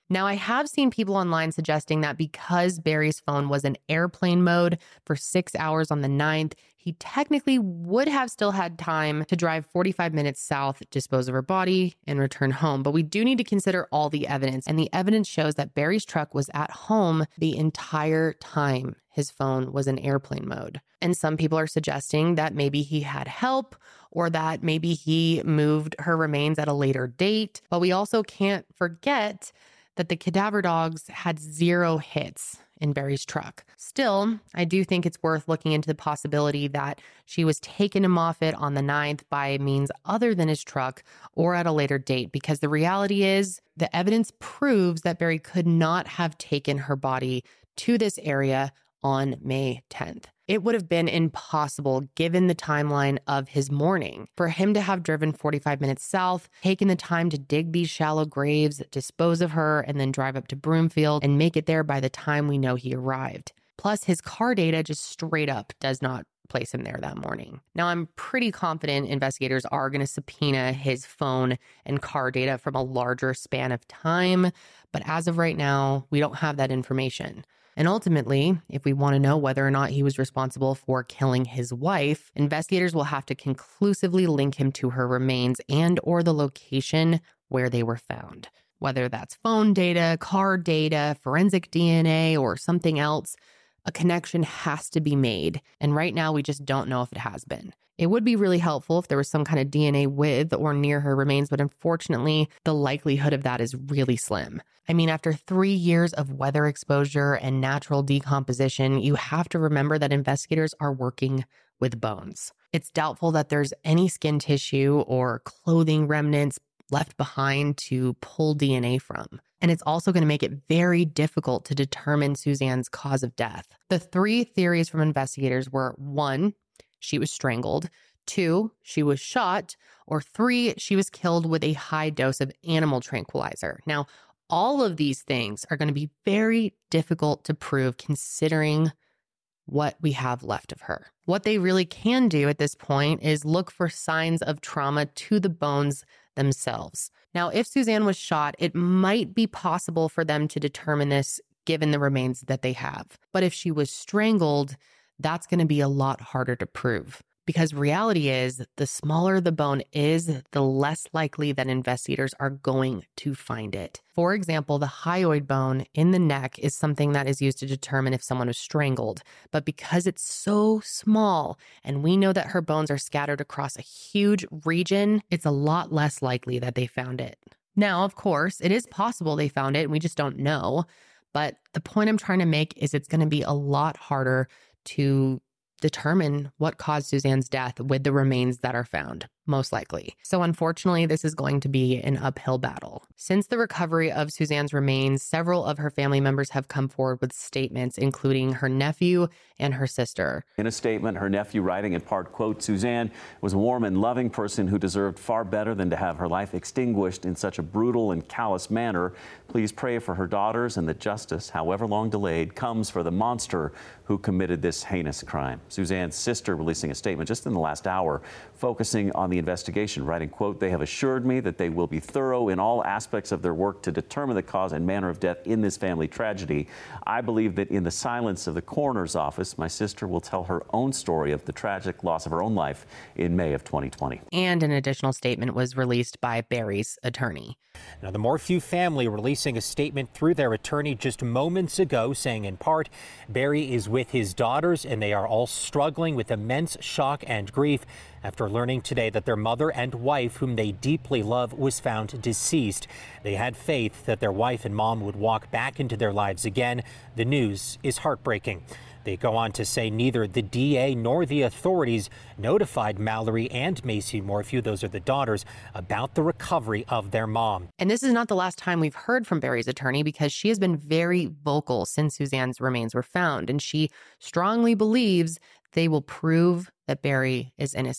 Now, I have seen people online suggesting that because Barry's phone was in airplane mode for 6 hours on the 9th, he technically would have still had time to drive 45 minutes south, dispose of her body, and return home. But we do need to consider all the evidence. And the evidence shows that Barry's truck was at home the entire time his phone was in airplane mode. And some people are suggesting that maybe he had help or that maybe he moved her remains at a later date. But we also can't forget that the cadaver dogs had 0 hits in Barry's truck. Still, I do think it's worth looking into the possibility that she was taken to Moffett on the 9th by means other than his truck or at a later date, because the reality is the evidence proves that Barry could not have taken her body to this area on May 10th. It would have been impossible, given the timeline of his morning, for him to have driven 45 minutes south, taken the time to dig these shallow graves, dispose of her, and then drive up to Broomfield and make it there by the time we know he arrived. Plus, his car data just straight up does not place him there that morning. Now, I'm pretty confident investigators are going to subpoena his phone and car data from a larger span of time, but as of right now, we don't have that information. And ultimately, if we want to know whether or not he was responsible for killing his wife, investigators will have to conclusively link him to her remains and or the location where they were found. Whether that's phone data, car data, forensic DNA, or something else, a connection has to be made. And right now, we just don't know if it has been. It would be really helpful if there was some kind of DNA with or near her remains, but unfortunately, the likelihood of that is really slim. I mean, after 3 years of weather exposure and natural decomposition, you have to remember that investigators are working with bones. It's doubtful that there's any skin tissue or clothing remnants left behind to pull DNA from. And it's also going to make it very difficult to determine Suzanne's cause of death. The 3 theories from investigators were 1, she was strangled, 2, she was shot, or 3, she was killed with a high dose of animal tranquilizer. Now, all of these things are going to be very difficult to prove considering what we have left of her. What they really can do at this point is look for signs of trauma to the bones themselves. Now, if Suzanne was shot, it might be possible for them to determine this given the remains that they have. But if she was strangled, that's going to be a lot harder to prove. Because reality is, the smaller the bone is, the less likely that investigators are going to find it. For example, the hyoid bone in the neck is something that is used to determine if someone was strangled. But because it's so small, and we know that her bones are scattered across a huge region, it's a lot less likely that they found it. Now, of course, it is possible they found it, and we just don't know. But the point I'm trying to make is it's going to be a lot harder to determine what caused Suzanne's death with the remains that are found, most likely. So unfortunately, this is going to be an uphill battle. Since the recovery of Suzanne's remains, several of her family members have come forward with statements, including her nephew and her sister. In a statement, her nephew writing in part, quote, Suzanne was a warm and loving person who deserved far better than to have her life extinguished in such a brutal and callous manner. Please pray for her daughters and that justice, however long delayed, comes for the monster who committed this heinous crime. Suzanne's sister releasing a statement just in the last hour, focusing on the investigation, writing, quote, they have assured me that they will be thorough in all aspects of their work to determine the cause and manner of death in this family tragedy. I believe that in the silence of the coroner's office, my sister will tell her own story of the tragic loss of her own life in May of 2020. And an additional statement was released by Barry's attorney. Now, the Morphew family releasing a statement through their attorney just moments ago, saying in part, Barry is with his daughters and they are all struggling with immense shock and grief after learning today that their mother and wife, whom they deeply love, was found deceased. They had faith that their wife and mom would walk back into their lives again. The news is heartbreaking. They go on to say neither the DA nor the authorities notified Mallory and Macy Morphew, those are the daughters, about the recovery of their mom. And this is not the last time we've heard from Barry's attorney, because she has been very vocal since Suzanne's remains were found, and she strongly believes they will prove that Barry is innocent.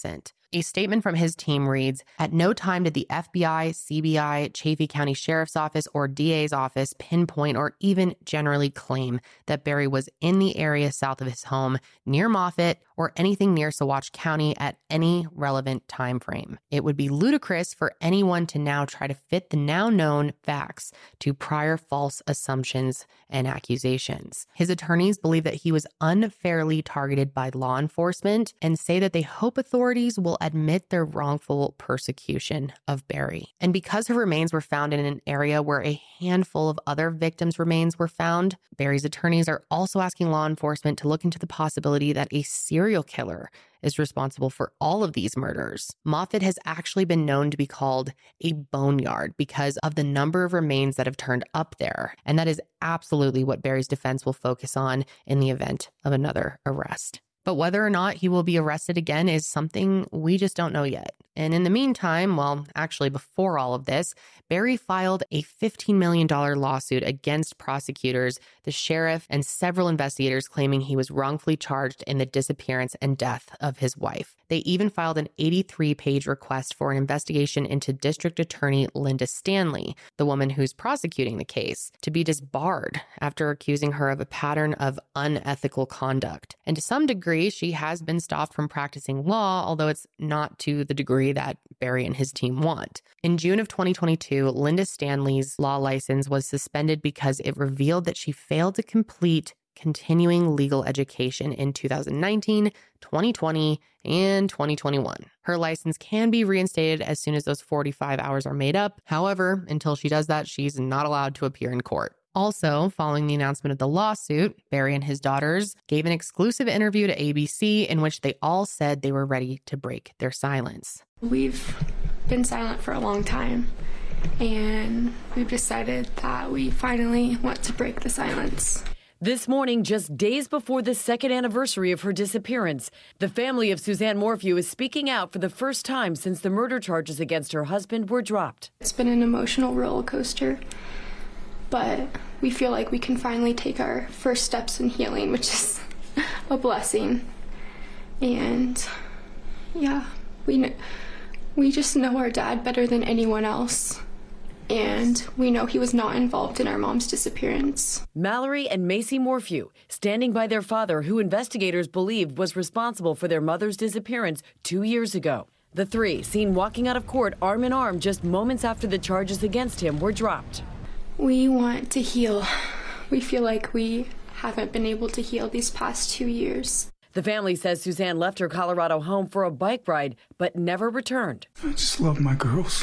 A statement from his team reads, "At no time did the FBI, CBI, Chaffee County Sheriff's Office, or DA's office pinpoint or even generally claim that Barry was in the area south of his home, near Moffett, or anything near Saguache County at any relevant time frame. It would be ludicrous for anyone to now try to fit the now known facts to prior false assumptions and accusations." His attorneys believe that he was unfairly targeted by law enforcement and say that they hope authorities will admit their wrongful persecution of Barry. And because her remains were found in an area where a handful of other victims' remains were found, Barry's attorneys are also asking law enforcement to look into the possibility that a serial killer is responsible for all of these murders. Moffett has actually been known to be called a boneyard because of the number of remains that have turned up there. And that is absolutely what Barry's defense will focus on in the event of another arrest. But whether or not he will be arrested again is something we just don't know yet. And in the meantime, well, actually before all of this, Barry filed a $15 million lawsuit against prosecutors, the sheriff, and several investigators claiming he was wrongfully charged in the disappearance and death of his wife. They even filed an 83-page request for an investigation into District Attorney Linda Stanley, the woman who's prosecuting the case, to be disbarred after accusing her of a pattern of unethical conduct. And to some degree, she has been stopped from practicing law, although it's not to the degree that Barry and his team want. In June of 2022, Linda Stanley's law license was suspended because it revealed that she failed to complete continuing legal education in 2019, 2020, and 2021. Her license can be reinstated as soon as those 45 hours are made up. However, until she does that, she's not allowed to appear in court. Also, following the announcement of the lawsuit, Barry and his daughters gave an exclusive interview to ABC in which they all said they were ready to break their silence. We've been silent for a long time, and we've decided that we finally want to break the silence. This morning, just days before the second anniversary of her disappearance, the family of Suzanne Morphew is speaking out for the first time since the murder charges against her husband were dropped. It's been an emotional roller coaster, but we feel like we can finally take our first steps in healing, which is a blessing. And yeah, we just know our dad better than anyone else. And we know he was not involved in our mom's disappearance. Mallory and Macy Morphew, standing by their father, who investigators believed was responsible for their mother's disappearance 2 years ago. The three, seen walking out of court arm in arm just moments after the charges against him were dropped. We want to heal. We feel like we haven't been able to heal these past 2 years. The family says Suzanne left her Colorado home for a bike ride, but never returned. I just love my girls.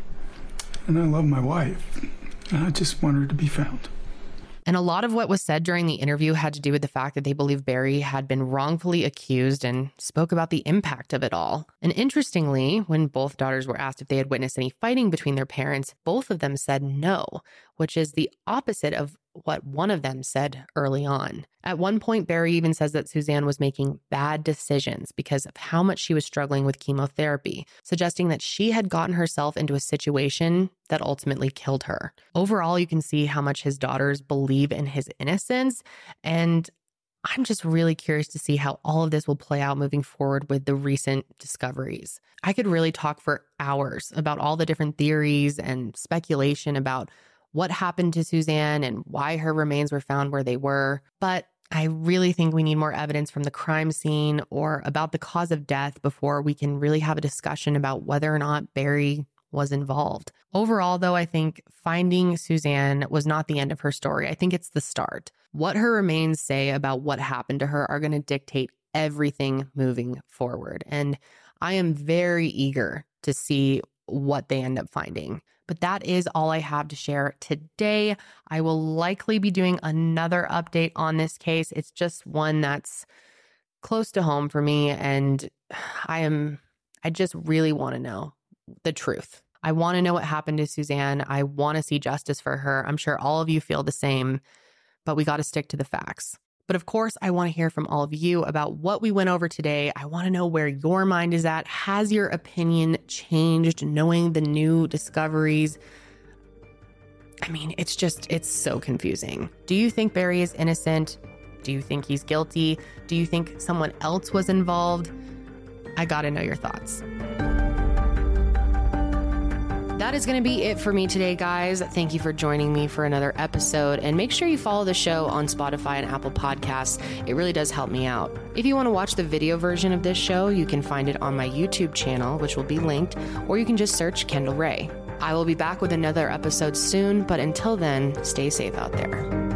And I love my wife, and I just want her to be found. And a lot of what was said during the interview had to do with the fact that they believe Barry had been wrongfully accused and spoke about the impact of it all. And interestingly, when both daughters were asked if they had witnessed any fighting between their parents, both of them said no, which is the opposite of what one of them said early on. At one point, Barry even says that Suzanne was making bad decisions because of how much she was struggling with chemotherapy, suggesting that she had gotten herself into a situation that ultimately killed her. Overall, you can see how much his daughters believe in his innocence, and I'm just really curious to see how all of this will play out moving forward with the recent discoveries. I could really talk for hours about all the different theories and speculation about what happened to Suzanne and why her remains were found where they were. But I really think we need more evidence from the crime scene or about the cause of death before we can really have a discussion about whether or not Barry was involved. Overall, though, I think finding Suzanne was not the end of her story. I think it's the start. What her remains say about what happened to her are going to dictate everything moving forward. And I am very eager to see what they end up finding. But that is all I have to share today. I will likely be doing another update on this case. It's just one that's close to home for me, and I just really want to know the truth. I want to know what happened to Suzanne. I want to see justice for her. I'm sure all of you feel the same, but we got to stick to the facts. But of course, I want to hear from all of you about what we went over today. I want to know where your mind is at. Has your opinion changed knowing the new discoveries? I mean, it's so confusing. Do you think Barry is innocent? Do you think he's guilty? Do you think someone else was involved? I gotta know your thoughts. That is going to be it for me today, guys. Thank you for joining me for another episode. And make sure you follow the show on Spotify and Apple Podcasts. It really does help me out. If you want to watch the video version of this show, you can find it on my YouTube channel, which will be linked, or you can just search Kendall Rae. I will be back with another episode soon, but until then, stay safe out there.